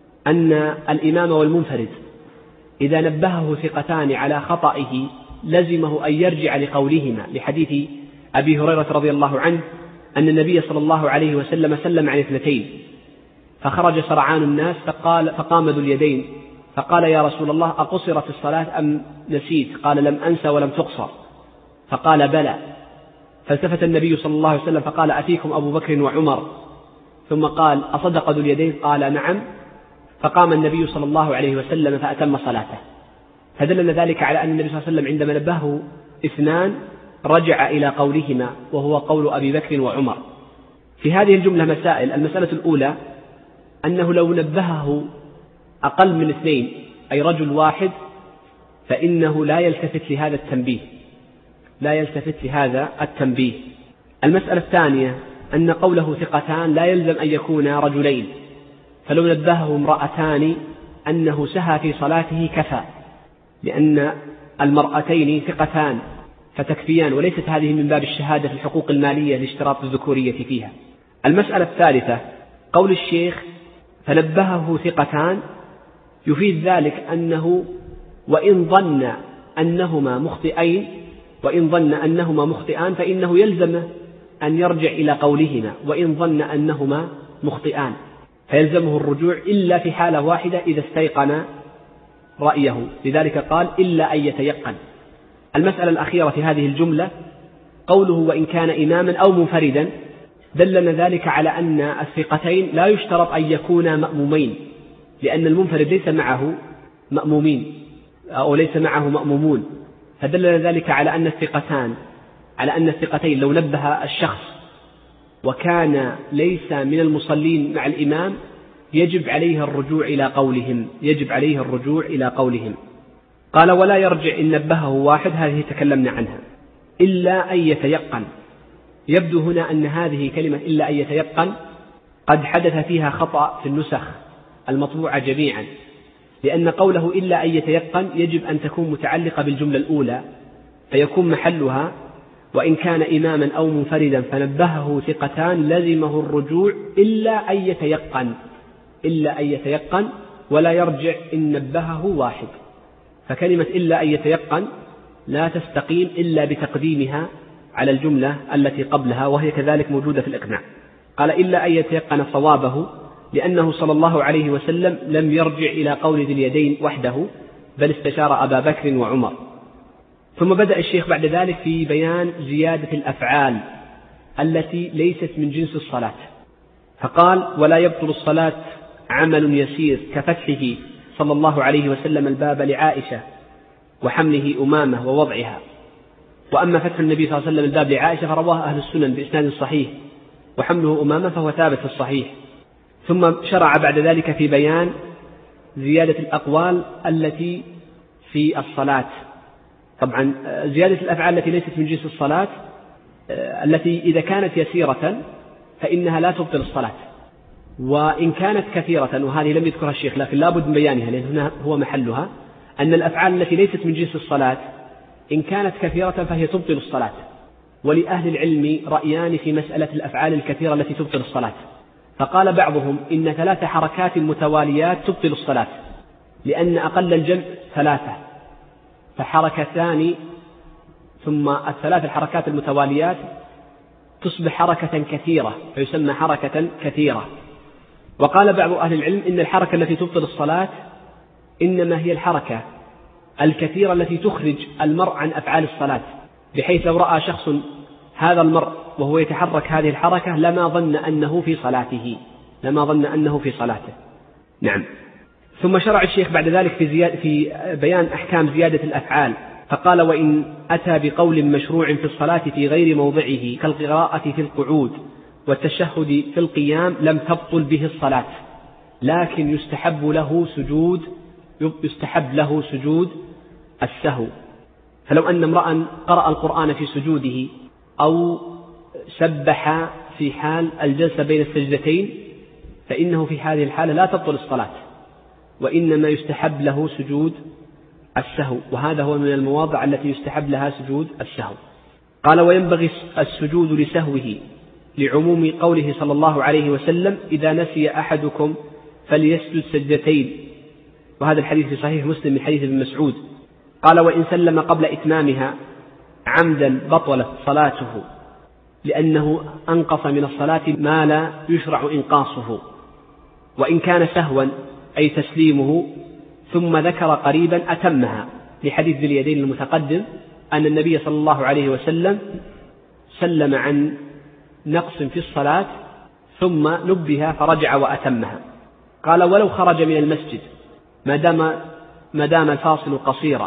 أن الإمام والمنفرد إذا نبهه ثقتان على خطئه لزمه أن يرجع لقولهما، لحديث أبي هريرة رضي الله عنه أن النبي صلى الله عليه وسلم سلم عن اثنتين فخرج سرعان الناس فقال فقام ذو اليدين فقال: يا رسول الله أقصرت الصلاة أم نسيت؟ قال: لم أنس ولم تقصر. فقال: بلى. فالتفت النبي صلى الله عليه وسلم فقال: أفيكم أبو بكر وعمر؟ ثم قال: أصدق ذو اليدين؟ قال: نعم. فقام النبي صلى الله عليه وسلم فأتم صلاته. فدلنا ذلك على أن النبي صلى الله عليه وسلم عندما نبهه اثنان رجع إلى قولهما، وهو قول أبي بكر وعمر. في هذه الجملة مسائل. المسألة الأولى أنه لو نبهه أقل من اثنين أي رجل واحد فإنه لا يلتفت لهذا التنبيه لا يلتفت لهذا التنبيه. المسألة الثانية أن قوله ثقتان لا يلزم أن يكونا رجلين، فلو نبهه امرأتان أنه سهى في صلاته كفى، لأن المرأتين ثقتان فتكفيان، وليست هذه من باب الشهادة في الحقوق المالية لاشتراط الذكورية فيها. المسألة الثالثة قول الشيخ فنبهه ثقتان، يفيد ذلك أنه وإن ظن أنهما مخطئين وإن ظن أنهما مخطئان فإنه يلزم أن يرجع إلى قولهما، وإن ظن أنهما مخطئان فيلزمه الرجوع إلا في حالة واحدة إذا استيقن رأيه، لذلك قال: إلا أن يتيقن. المسألة الأخيرة في هذه الجملة قوله وإن كان إماما أو منفردا، دلنا ذلك على أن الثقتين لا يشترط أن يكونا مأمومين، لأن المنفرد ليس معه مأمومين أو ليس معه مأمومون، فدلنا ذلك على أن الثقتان على أن الثقتين لو نبه الشخص وكان ليس من المصلين مع الإمام يجب عليه الرجوع إلى قولهم يجب عليه الرجوع إلى قولهم. قال: ولا يرجع إن نبهه واحد، هذه تكلمنا عنها، إلا أن يتيقن. يبدو هنا أن هذه كلمة إلا أن يتيقن قد حدث فيها خطأ في النسخ المطبوعة جميعا، لأن قوله إلا أن يتيقن يجب أن تكون متعلقة بالجملة الأولى، فيكون محلها وإن كان إماما أو منفردا فنبهه ثقتان لزمه الرجوع إلا أن يتيقن إلا أن يتيقن ولا يرجع إن نبهه واحد. فكلمة إلا أن يتيقن لا تستقيم إلا بتقديمها على الجملة التي قبلها، وهي كذلك موجودة في الإقناع. قال: إلا أن يتيقن صوابه، لأنه صلى الله عليه وسلم لم يرجع إلى قول ذي اليدين وحده، بل استشار أبا بكر وعمر. ثم بدأ الشيخ بعد ذلك في بيان زيادة الأفعال التي ليست من جنس الصلاة، فقال: ولا يبطل الصلاة عمل يسير كفتحه صلى الله عليه وسلم الباب لعائشة وحمله أمامة ووضعها. وأما فتح النبي صلى الله عليه وسلم الباب لعائشة فرواه أهل السنن بإسناد صحيح، وحمله أمامة فهو ثابت في الصحيح. ثم شرع بعد ذلك في بيان زيادة الأقوال التي في الصلاة. طبعا زيادة الأفعال التي ليست من جنس الصلاة التي إذا كانت يسيرة فإنها لا تبطل الصلاة، وإن كانت كثيرة، وهذه لم يذكرها الشيخ لكن لا بد من بيانها لأن هنا هو محلها، أن الأفعال التي ليست من جنس الصلاة إن كانت كثيرة فهي تبطل الصلاة. ولأهل العلم رأيان في مسألة الأفعال الكثيرة التي تبطل الصلاة. فقال بعضهم إن ثلاث حركات متواليات تبطل الصلاة، لأن أقل الجمع ثلاثة، فحركتان ثم الثلاث الحركات المتواليات تصبح حركة كثيرة فيسمى حركة كثيرة. وقال بعض أهل العلم إن الحركة التي تبطل الصلاة إنما هي الحركة الكثيرة التي تخرج المرء عن أفعال الصلاة، بحيث لو رأى شخص هذا المرء وهو يتحرك هذه الحركة لما ظن أنه في صلاته لما ظن أنه في صلاته. نعم. ثم شرع الشيخ بعد ذلك في, زيادة في بيان أحكام زيادة الأفعال، فقال: وإن أتى بقول مشروع في الصلاة في غير موضعه كالقراءة في القعود والتشهد في القيام لم تبطل به الصلاة، لكن يستحب له سجود يستحب له سجود السهو. فلو أن امرأ قرأ القرآن في سجوده أو سبح في حال الجلسة بين السجدتين فإنه في هذه الحالة لا تبطل الصلاة، وإنما يستحب له سجود السهو، وهذا هو من المواضع التي يستحب لها سجود السهو. قال: وينبغي السجود لسهوه لعموم قوله صلى الله عليه وسلم: إذا نسي أحدكم فليسجد سجدتين، وهذا الحديث في صحيح مسلم من حديث ابن مسعود. قال: وإن سلم قبل إتمامها عمدا بطلت صلاته، لأنه أنقص من الصلاة ما لا يشرع إنقاصه. وإن كان سهوا أي تسليمه ثم ذكر قريبا أتمها، لحديث ذي اليدين المتقدم أن النبي صلى الله عليه وسلم سلم عن نقص في الصلاة ثم نبه فرجع وأتمها. قال: ولو خرج من المسجد ما دام ما دام الفاصل قصيرا،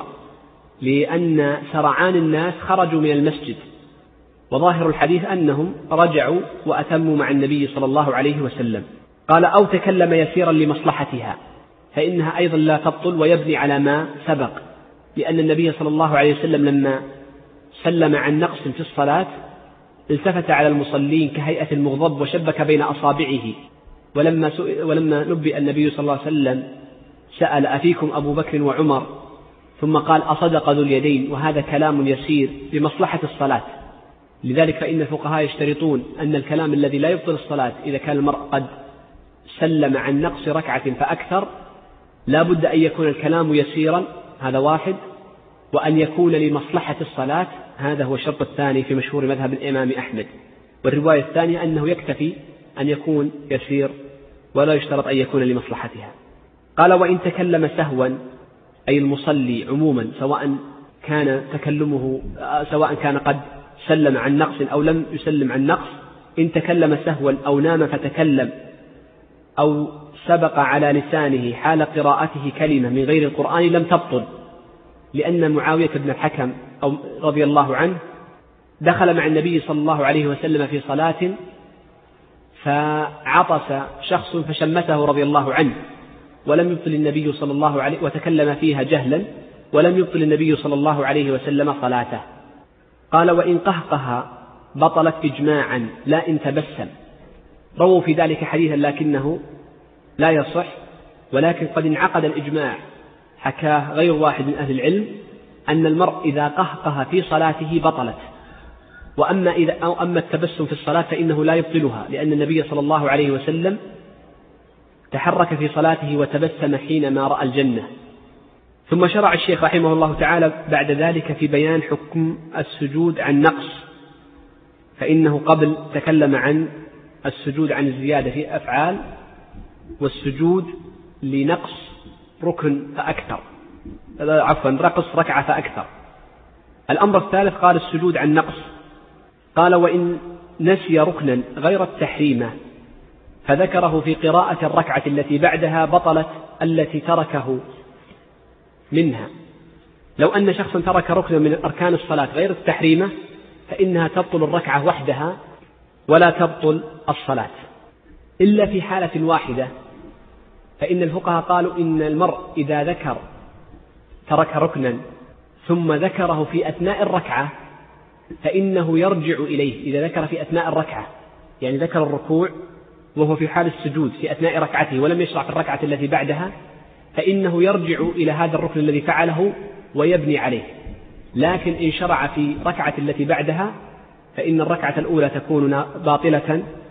لأن سرعان الناس خرجوا من المسجد، وظاهر الحديث أنهم رجعوا وأتموا مع النبي صلى الله عليه وسلم. قال: أو تكلم يسيرا لمصلحتها، فإنها أيضا لا تبطل ويبني على ما سبق، لأن النبي صلى الله عليه وسلم لما سلم عن نقص في الصلاة التفت على المصلين كهيئة المغضب وشبك بين أصابعه، ولما, ولما نبئ النبي صلى الله عليه وسلم سأل: أفيكم أبو بكر وعمر؟ ثم قال: أصدق ذو اليدين، وهذا كلام يسير لمصلحة الصلاة. لذلك فإن الفقهاء يشترطون أن الكلام الذي لا يبطل الصلاة إذا كان المرء قد سلم عن نقص ركعة فأكثر لا بد أن يكون الكلام يسيرا، هذا واحد، وأن يكون لمصلحة الصلاة، هذا هو الشرط الثاني في مشهور مذهب الإمام أحمد. والرواية الثانية أنه يكتفي أن يكون يسير ولا يشترط أن يكون لمصلحتها. قال: وإن تكلم سهوا أي المصلي عموما، سواء كان تكلمه سواء كان قد سلم عن نقص أو لم يسلم عن نقص، إن تكلم سهوا أو نام فتكلم أو سبق على لسانه حال قراءته كلمة من غير القرآن لم تبطل، لأن معاوية بن الحكم أو رضي الله عنه دخل مع النبي صلى الله عليه وسلم في صلاة فعطس شخص فشمته رضي الله عنه، ولم يبطل النبي صلى الله عليه وتكلم فيها جهلا، ولم يبطل النبي صلى الله عليه وسلم صلاته. قال: وإن قهقها بطلت إجماعا لا إن تبسم. رووا في ذلك حديثا لكنه لا يصح، ولكن قد انعقد الإجماع، حكاه غير واحد من أهل العلم، أن المرء إذا قهقه في صلاته بطلت، وأما إذا أو أما التبسم في الصلاة فإنه لا يبطلها، لأن النبي صلى الله عليه وسلم تحرك في صلاته وتبسم حينما رأى الجنة. ثم شرع الشيخ رحمه الله تعالى بعد ذلك في بيان حكم السجود عن نقص، فإنه قبل تكلم عن السجود عن الزيادة في أفعال والسجود لنقص ركن فأكثر عفوا رقص ركعة فأكثر. الأمر الثالث قال السجود عن نقص. قال: وإن نسي ركنا غير التحريمة فذكره في قراءة الركعة التي بعدها بطلت التي تركه منها. لو أن شخصا ترك ركنا من أركان الصلاة غير التحريمة فإنها تبطل الركعة وحدها ولا تبطل الصلاة، إلا في حالة واحدة، فإن الفقهاء قالوا إن المرء إذا ذكر ترك ركنا ثم ذكره في أثناء الركعة فإنه يرجع إليه. إذا ذكر في أثناء الركعة، يعني ذكر الركوع وهو في حال السجود في أثناء ركعته ولم يشرع في الركعة التي بعدها، فإنه يرجع إلى هذا الركن الذي فعله ويبني عليه. لكن إن شرع في ركعة التي بعدها فإن الركعة الأولى تكون باطلة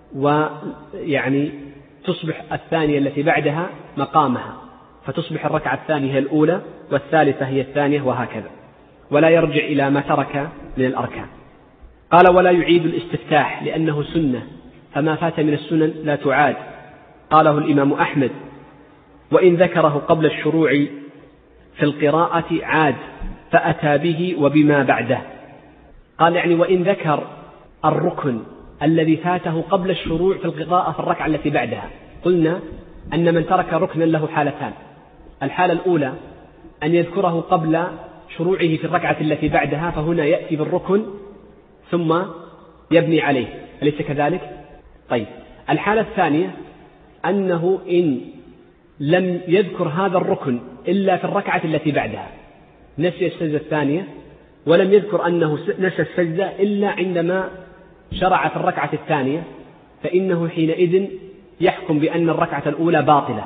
ويعني تصبح الثانية التي بعدها مقامها، فتصبح الركعة الثانية هي الأولى والثالثة هي الثانية وهكذا، ولا يرجع إلى ما ترك من الأركان. قال ولا يعيد الاستفتاح لأنه سنة، فما فات من السنن لا تعاد. قاله الإمام أحمد، وإن ذكره قبل الشروع في القراءة عاد فأتى به وبما بعده. قال يعني وإن ذكر الركن الذي فاته قبل الشروع في القراءة في الركعة التي بعدها. قلنا أن من ترك ركنا له حالتان: الحالة الأولى أن يذكره قبل شروعه في الركعة التي بعدها، فهنا يأتي بالركن ثم يبني عليه، أليس كذلك؟ طيب، الحالة الثانية أنه إن لم يذكر هذا الركن إلا في الركعة التي بعدها، نسي السجدة الثانية ولم يذكر أنه نسى السجدة إلا عندما شرع في الركعة الثانية، فإنه حينئذ يحكم بأن الركعة الأولى باطلة،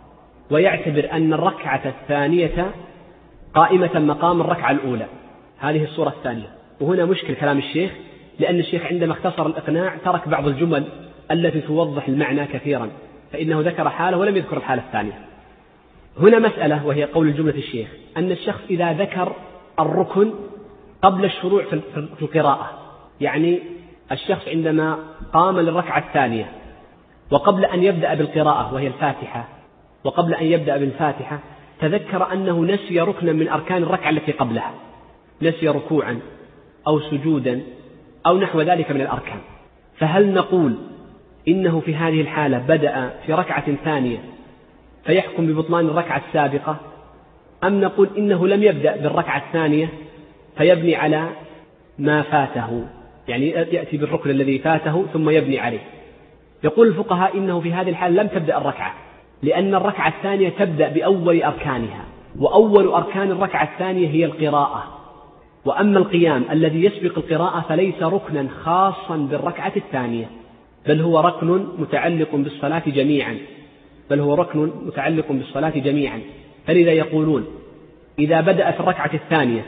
ويعتبر أن الركعة الثانية قائمة مقام الركعة الأولى. هذه الصورة الثانية. وهنا مشكل كلام الشيخ، لأن الشيخ عندما اختصر الإقناع ترك بعض الجمل التي توضح المعنى كثيرا، فإنه ذكر حالة ولم يذكر الحالة الثانية. هنا مسألة وهي قول الجملة الشيخ، أن الشخص إذا ذكر الركن قبل الشروع في القراءة، يعني الشخص عندما قام للركعة الثانية وقبل أن يبدأ بالقراءة وهي الفاتحة، وقبل أن يبدأ بالفاتحة تذكر أنه نسي ركنا من أركان الركعة التي قبلها، نسي ركوعا أو سجودا أو نحو ذلك من الأركان، فهل نقول إنه في هذه الحالة بدأ في ركعة ثانية فيحكم ببطلان الركعة السابقة، أم نقول إنه لم يبدأ بالركعة الثانية فيبني على ما فاته، يعني يأتي بالركن الذي فاته ثم يبني عليه؟ يقول الفقهاء إنه في هذه الحالة لم تبدأ الركعة، لأن الركعة الثانية تبدأ بأول أركانها، وأول أركان الركعة الثانية هي القراءة، وأما القيام الذي يسبق القراءة فليس ركنا خاصا بالركعة الثانية، بل هو ركن متعلق بالصلاة جميعا بل هو ركن متعلق بالصلاة جميعا فلذا يقولون إذا بدأ في الركعة الثانية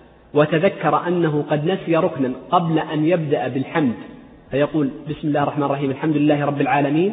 وتذكر أنه قد نسي ركنا قبل أن يبدأ بالحمد، فيقول بسم الله الرحمن الرحيم الحمد لله رب العالمين،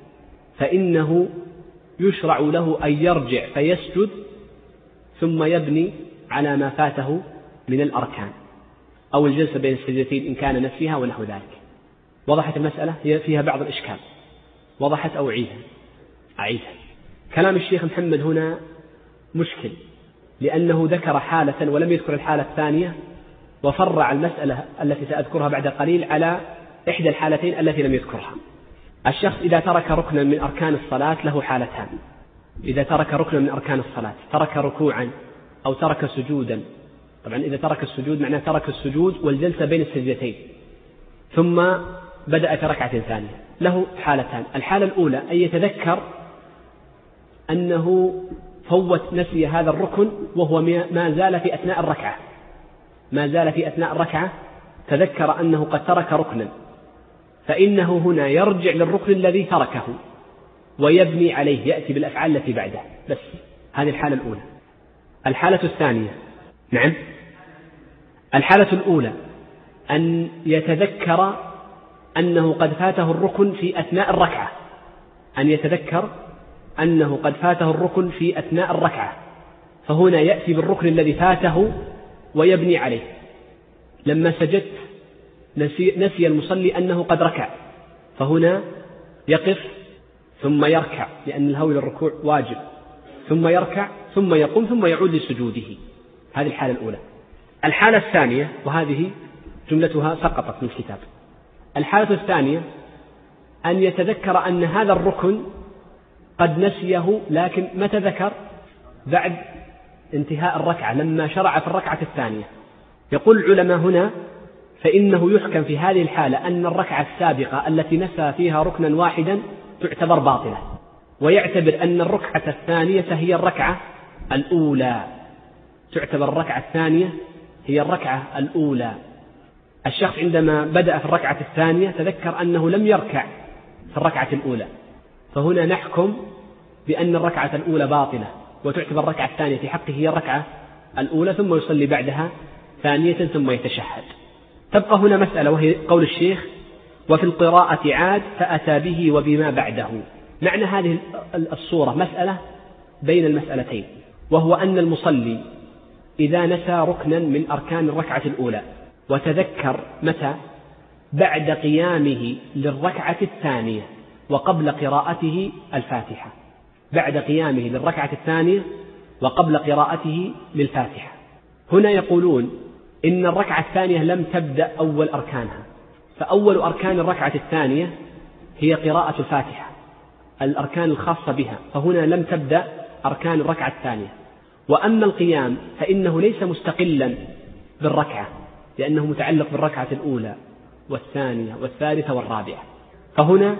فإنه يشرع له أن يرجع فيسجد ثم يبني على ما فاته من الأركان أو الجلسة بين السجدتين إن كان نسيها ونحو ذلك. وضحت المسألة؟ هي فيها بعض الإشكال. وضحت أو أعيدها؟ أعيدها. كلام الشيخ محمد هنا مشكل، لأنه ذكر حالة ولم يذكر الحالة الثانية، وفرع المسألة التي سأذكرها بعد قليل على إحدى الحالتين التي لم يذكرها. الشخص إذا ترك ركنا من أركان الصلاة له حالتان: إذا ترك ركنا من أركان الصلاة، ترك ركوعا أو ترك سجودا. طبعا إذا ترك السجود معناه ترك السجود والجلسة بين السجدتين ثم بدأ في ركعة ثانية، له حالتان: الحالة الأولى أن يتذكر أنه فوت نسي هذا الركن وهو ما زال في أثناء الركعة ما زال في أثناء الركعة تذكر أنه قد ترك ركنا، فإنه هنا يرجع للركن الذي تركه ويبني عليه، يأتي بالأفعال التي بعده. بس هذه الحالة الأولى. الحالة الثانية نعم الحالة الأولى أن يتذكر أنه قد فاته الركن في أثناء الركعة أن يتذكر أنه قد فاته الركن في أثناء الركعة فهنا يأتي بالركن الذي فاته ويبني عليه. لما سجدت نسي, نسي المصلي أنه قد ركع، فهنا يقف ثم يركع لأن الهوي للركوع واجب، ثم يركع ثم يقوم ثم يعود لسجوده. هذه الحالة الأولى. الحالة الثانية، وهذه جملتها سقطت من الكتاب، الحالة الثانية أن يتذكر أن هذا الركن قد نسيه، لكن متى ذكر؟ بعد انتهاء الركعة، لما شرع في الركعة الثانية. يقول العلماء هنا فإنه يحكم في هذه الحالة أن الركعة السابقة التي نسى فيها ركنا واحدا تعتبر باطلة، ويعتبر أن الركعة الثانية هي الركعة الأولى تعتبر الركعة الثانية هي الركعة الأولى. الشخص عندما بدأ في الركعة الثانية تذكر أنه لم يركع في الركعة الأولى، فهنا نحكم بأن الركعة الأولى باطلة وتعتبر الركعة الثانية في حقه هي الركعة الأولى، ثم يصلي بعدها ثانية ثم يتشهد. تبقى هنا مسألة وهي قول الشيخ وفي القراءة عاد فأتى به وبما بعده. معنى هذه الصورة مسألة بين المسألتين، وهو أن المصلي إذا نسى ركنا من أركان الركعة الأولى وتذكر متى بعد قيامه للركعة الثانية وقبل قراءته الفاتحة، بعد قيامه للركعة الثانية وقبل قراءته للفاتحة، هنا يقولون إن الركعة الثانية لم تبدأ أول أركانها، فأول أركان الركعة الثانية هي قراءة الفاتحة، الأركان الخاصة بها، فهنا لم تبدأ أركان الركعة الثانية. وأما القيام فإنه ليس مستقلا بالركعة، لأنه متعلق بالركعة الأولى والثانية والثالثة والرابعة، فهنا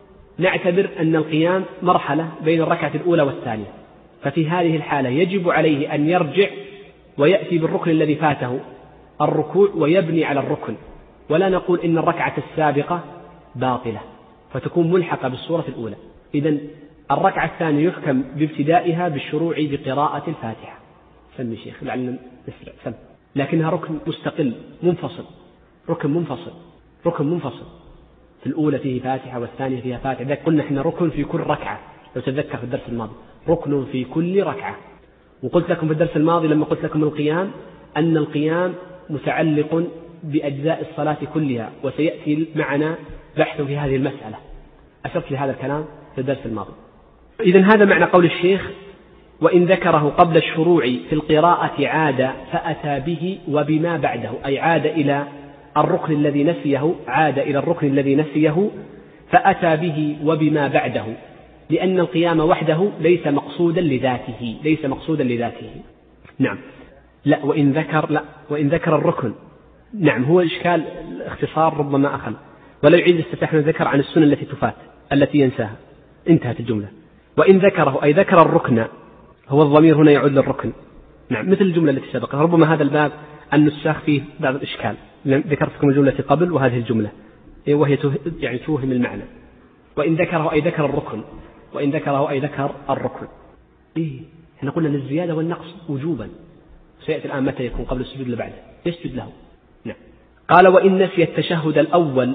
نعتبر أن القيام مرحلة بين الركعة الأولى والثانية، ففي هذه الحالة يجب عليه أن يرجع ويأتي بالركن الذي فاته الركوع ويبني على الركن، ولا نقول إن الركعة السابقة باطلة فتكون ملحقة بالسورة الأولى. إذن الركعة الثانية يحكم بابتدائها بالشروع بقراءة الفاتحة. سمي شيخ لعلنا نسرع سم. لكنها ركن مستقل منفصل، ركن منفصل ركن منفصل في الأولى فيه فاتحة والثانية فيها فاتحة. ذلك قلنا إحنا ركن في كل ركعة، لو تذكر في الدرس الماضي ركن في كل ركعة. وقلت لكم في الدرس الماضي لما قلت لكم القيام أن القيام متعلق بأجزاء الصلاة كلها، وسيأتي معنا بحث في هذه المسألة، أشرت لهذا الكلام في الدرس الماضي. إذن هذا معنى قول الشيخ: وإن ذكره قبل الشروع في القراءة عاد فأتى به وبما بعده، أي عاد إلى الركن الذي نسيه، عاد إلى الركن الذي نسيه فأتى به وبما بعده، لأن القيام وحده ليس مقصودا لذاته، ليس مقصودا لذاته. نعم، لا وإن ذكر لا وإن ذكر الركن، نعم هو إشكال اختصار ربما أخل، ولا يعيد استفتاحنا ذكر عن السنة التي تفات التي ينساها، انتهت الجملة. وإن ذكره أي ذكر الركن، هو الضمير هنا يعود للركن، نعم مثل الجملة التي سبقت. ربما هذا الباب النساخ فيه بعض الإشكال، ذكرت لكم الجملة قبل وهذه الجملة وهي يعني توهم المعنى. وإن ذكره أي ذكر الركن، وإن ذكره أي ذكر الركن. إيه احنا قلنا للزيادة والنقص وجوبا، سيأتي الآن متى يكون قبل السجود اللي بعده يسجد له. نعم. قال: وإن نسي التشهد الأول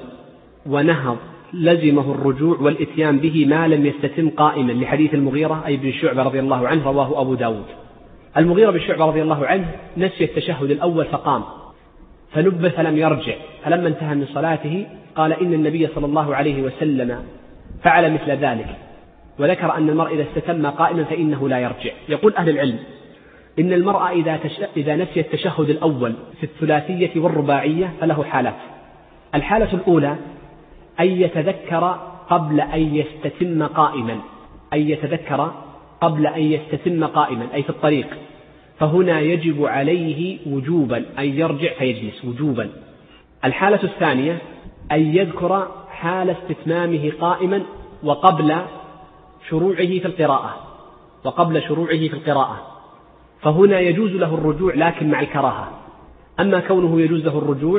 ونهض لزمه الرجوع والإتيان به ما لم يستتم قائما، لحديث المغيرة أي بن شعبة رضي الله عنه رواه أبو داود. المغيرة بن شعبة رضي الله عنه نسي التشهد الأول فقام فنب فلم يرجع، فلما انتهى من صلاته قال إن النبي صلى الله عليه وسلم فعل مثل ذلك، وذكر أن المرء إذا استتم قائما فإنه لا يرجع. يقول أهل العلم إن المرء إذا, تش... إذا نسي التشهد الأول في الثلاثية والرباعية فله حالات. الحالة الأولى أن يتذكر قبل أن يستتم قائما، أن يتذكر قبل أن يستتم قائما أي في الطريق، فهنا يجب عليه وجوبا أن يرجع فيجلس وجوبا. الحالة الثانية أن يذكر حال استتمامه قائما وقبل شروعه في القراءة وقبل شروعه في القراءة فهنا يجوز له الرجوع لكن مع الكراهة. أما كونه يجوز له الرجوع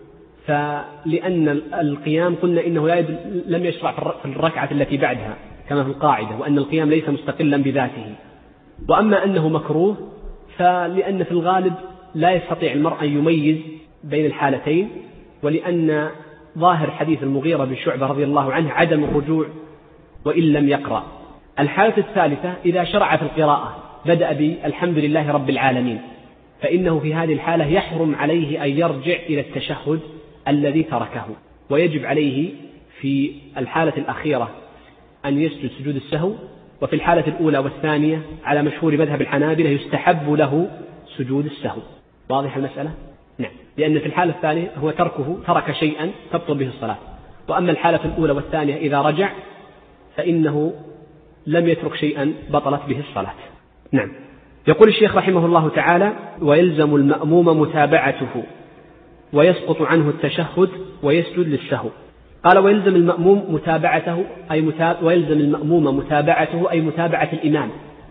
فلأن القيام قلنا إنه لا يد... لم يشرع في الركعة التي بعدها كما في القاعدة، وأن القيام ليس مستقلا بذاته. وأما أنه مكروه فلأن في الغالب لا يستطيع المرء أن يميز بين الحالتين، ولأن ظاهر حديث المغيرة بن شعبة رضي الله عنه عدم الرجوع وإن لم يقرأ. الحالة الثالثة إذا شرع في القراءة بدأ بالحمد لله رب العالمين، فإنه في هذه الحالة يحرم عليه أن يرجع إلى التشهد الذي تركه، ويجب عليه في الحالة الأخيرة أن يسجد سجود السهو، وفي الحالة الأولى والثانية على مشهور مذهب الحنابلة يستحب له سجود السهو. واضح المسألة؟ نعم، لأن في الحالة الثانية هو تركه ترك شيئا تبطل به الصلاة، وأما الحالة الأولى والثانية إذا رجع فإنه لم يترك شيئا بطلت به الصلاة. نعم. يقول الشيخ رحمه الله تعالى: ويلزم المأموم متابعته ويسقط عنه التشهد ويسجد للسهو. قال: ويلزم المأموم متابعته أي متاب... ويلزم المأموم متابعته أي متابعة الإمام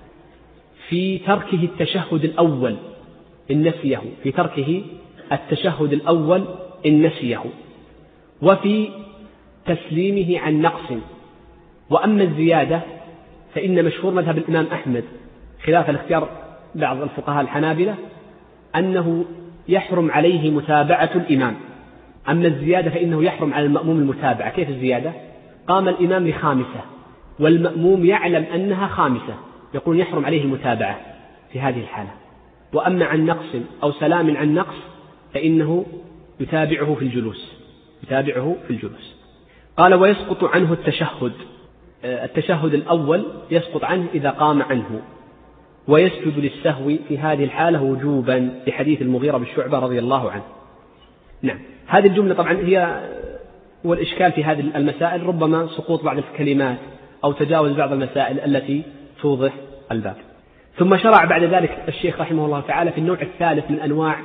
في تركه التشهد الأول إن نسيه، في تركه التشهد الأول إن نسيه، وفي تسليمه عن نقص. وأما الزيادة فإن مشهور مذهب الإمام أحمد خلاف الاختيار بعض الفقهاء الحنابلة أنه يحرم عليه متابعة الإمام أما الزيادة فإنه يحرم على المأموم المتابعة. كيف الزيادة؟ قام الإمام لخامسة والمأموم يعلم أنها خامسة، يقول يحرم عليه المتابعة في هذه الحالة. وأما عن نقص أو سلام عن نقص فإنه يتابعه في الجلوس يتابعه في الجلوس. قال ويسقط عنه التشهد. التشهد الأول يسقط عنه إذا قام عنه، ويسجد للسهو في هذه الحالة وجوبا لحديث المغيرة بالشعبة رضي الله عنه. نعم، هذه الجملة طبعا هي والإشكال في هذه المسائل ربما سقوط بعض الكلمات أو تجاوز بعض المسائل التي توضح الباب. ثم شرع بعد ذلك الشيخ رحمه الله تعالى في النوع الثالث من أنواع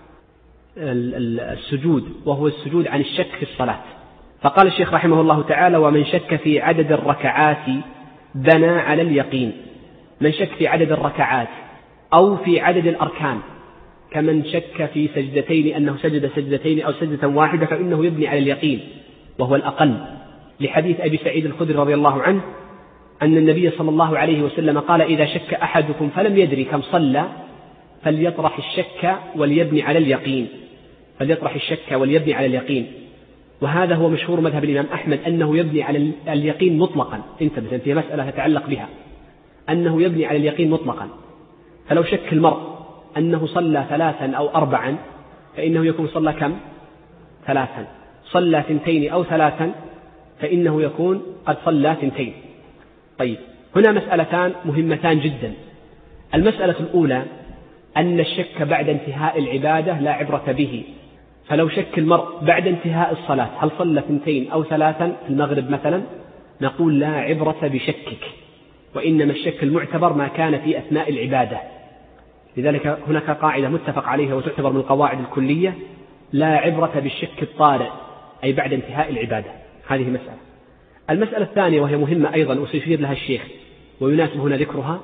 السجود، وهو السجود عن الشك في الصلاة. فقال الشيخ رحمه الله تعالى ومن شك في عدد الركعات بنى على اليقين. من شك في عدد الركعات أو في عدد الأركان، كمن شك في سجدتين أنه سجد سجدتين أو سجدة واحدة فإنه يبني على اليقين وهو الأقل، لحديث أبي سعيد الخدري رضي الله عنه أن النبي صلى الله عليه وسلم قال إذا شك أحدكم فلم يدري كم صلى فليطرح الشك وليبني على اليقين فليطرح الشك وليبني على اليقين. وهذا هو مشهور مذهب الإمام أحمد أنه يبني على اليقين مطلقا. انتبه، في مسألة تتعلق بها أنه يبني على اليقين مطلقا. فلو شك المرء أنه صلى ثلاثا أو أربعا فإنه يكون صلى كم؟ ثلاثا. صلى ثنتين أو ثلاثا فإنه يكون قد صلى ثنتين. طيب، هنا مسألتان مهمتان جدا. المسألة الأولى أن الشك بعد انتهاء العبادة لا عبرة به. فلو شك المرء بعد انتهاء الصلاة هل صلى ثنتين أو ثلاثا في المغرب مثلا، نقول لا عبرة بشكك، وإنما الشك المعتبر ما كان في أثناء العبادة. لذلك هناك قاعدة متفق عليها وتعتبر من القواعد الكلية: لا عبرة بالشك الطارئ، أي بعد انتهاء العبادة. هذه مسألة. المسألة الثانية وهي مهمة أيضا وسيشير لها الشيخ ويناسب هنا ذكرها،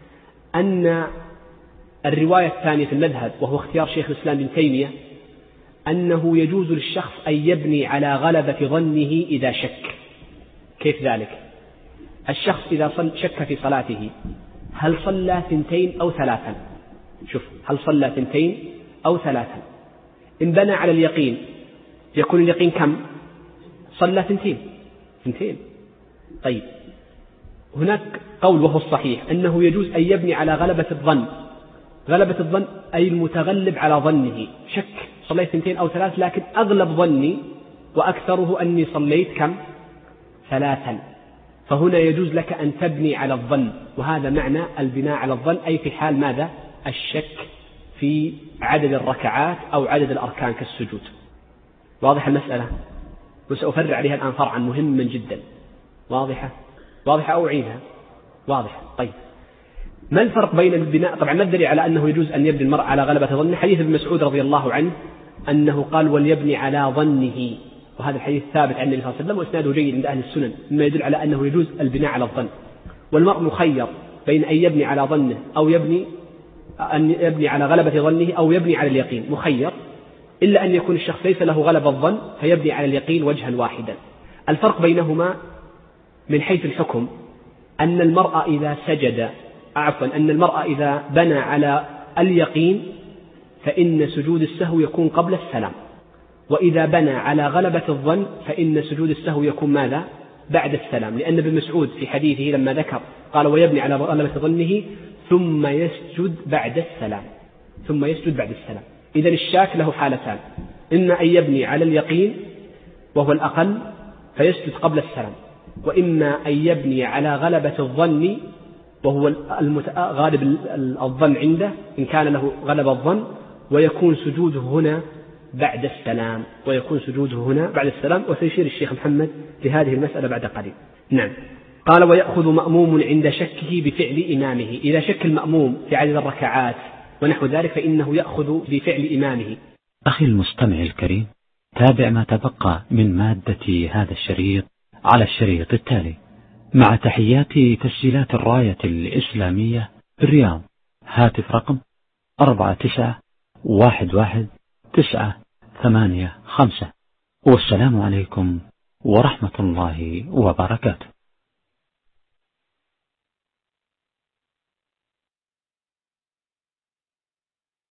أن الرواية الثانية في المذهب وهو اختيار شيخ الإسلام بن تيمية أنه يجوز للشخص أن يبني على غلبة ظنه إذا شك. كيف ذلك؟ الشخص إذا شك في صلاته هل صلى ثنتين أو ثلاثا، شوف، هل صلى ثنتين أو ثلاثا، إن بنى على اليقين يكون اليقين كم؟ صلى ثنتين ثنتين. طيب، هناك قول وهو الصحيح أنه يجوز أن يبني على غلبة الظن. غلبة الظن أي المتغلب على ظنه، شك صليت ثنتين أو ثلاث لكن أغلب ظني وأكثره أني صليت كم؟ ثلاثا. فهنا يجوز لك أن تبني على الظن، وهذا معنى البناء على الظن، أي في حال ماذا؟ الشك في عدد الركعات أو عدد الأركان كالسجود. واضح المسألة؟ وسأفرع عليها الآن فرعا مهما جدا. واضحة؟ واضحة أو أعيدها؟ واضحة. طيب، ما الفرق بين البناء؟ طبعا ما الدليل على أنه يجوز أن يبني المرء على غلبة ظنه؟ حديث ابن مسعود رضي الله عنه أنه قال وليبني على ظنه، وهذا الحديث ثابت عن النبي صلى الله عليه وسلم وإسناده جيد عند أهل السنن، مما يدل على أنه يجوز البناء على الظن. والمرء مخير بين أن يبني على ظنه أو يبني أن يبني على غلبة ظنه أو يبني على اليقين، مخير، إلا أن يكون الشخص ليس له غلبة الظن فيبني على اليقين وجها واحدا. الفرق بينهما من حيث الحكم أن المرء إذا سجد عفوا أن المرء إذا بنى على اليقين فإن سجود السهو يكون قبل السلام، وإذا بنى على غلبة الظن فإن سجود السهو يكون ماذا؟ بعد السلام، لأن ابن مسعود في حديثه لما ذكر قال ويبني على غلبة ظنه ثم يسجد بعد السلام ثم يسجد بعد السلام. إذن الشاك له حالتان: إما أن يبني على اليقين وهو الأقل فيسجد قبل السلام، وإما أن يبني على غلبة الظن وهو غالب الظن عنده إن كان له غلبة الظن، ويكون سجوده هنا بعد السلام ويكون سجوده هنا بعد السلام وسيشير الشيخ محمد لهذه المسألة بعد قليل. نعم. قال ويأخذ مأموم عند شكه بفعل إمامه. إذا شك المأموم في عدد الركعات ونحو ذلك فإنه يأخذ بفعل إمامه. أخي المستمع الكريم، تابع ما تبقى من مادة هذا الشريط على الشريط التالي مع تحيات تسجيلات الراية الإسلامية بالرياض. هاتف رقم أربعة تسعة واحد واحد تسعة ثمانية خمسة. والسلام عليكم ورحمة الله وبركاته.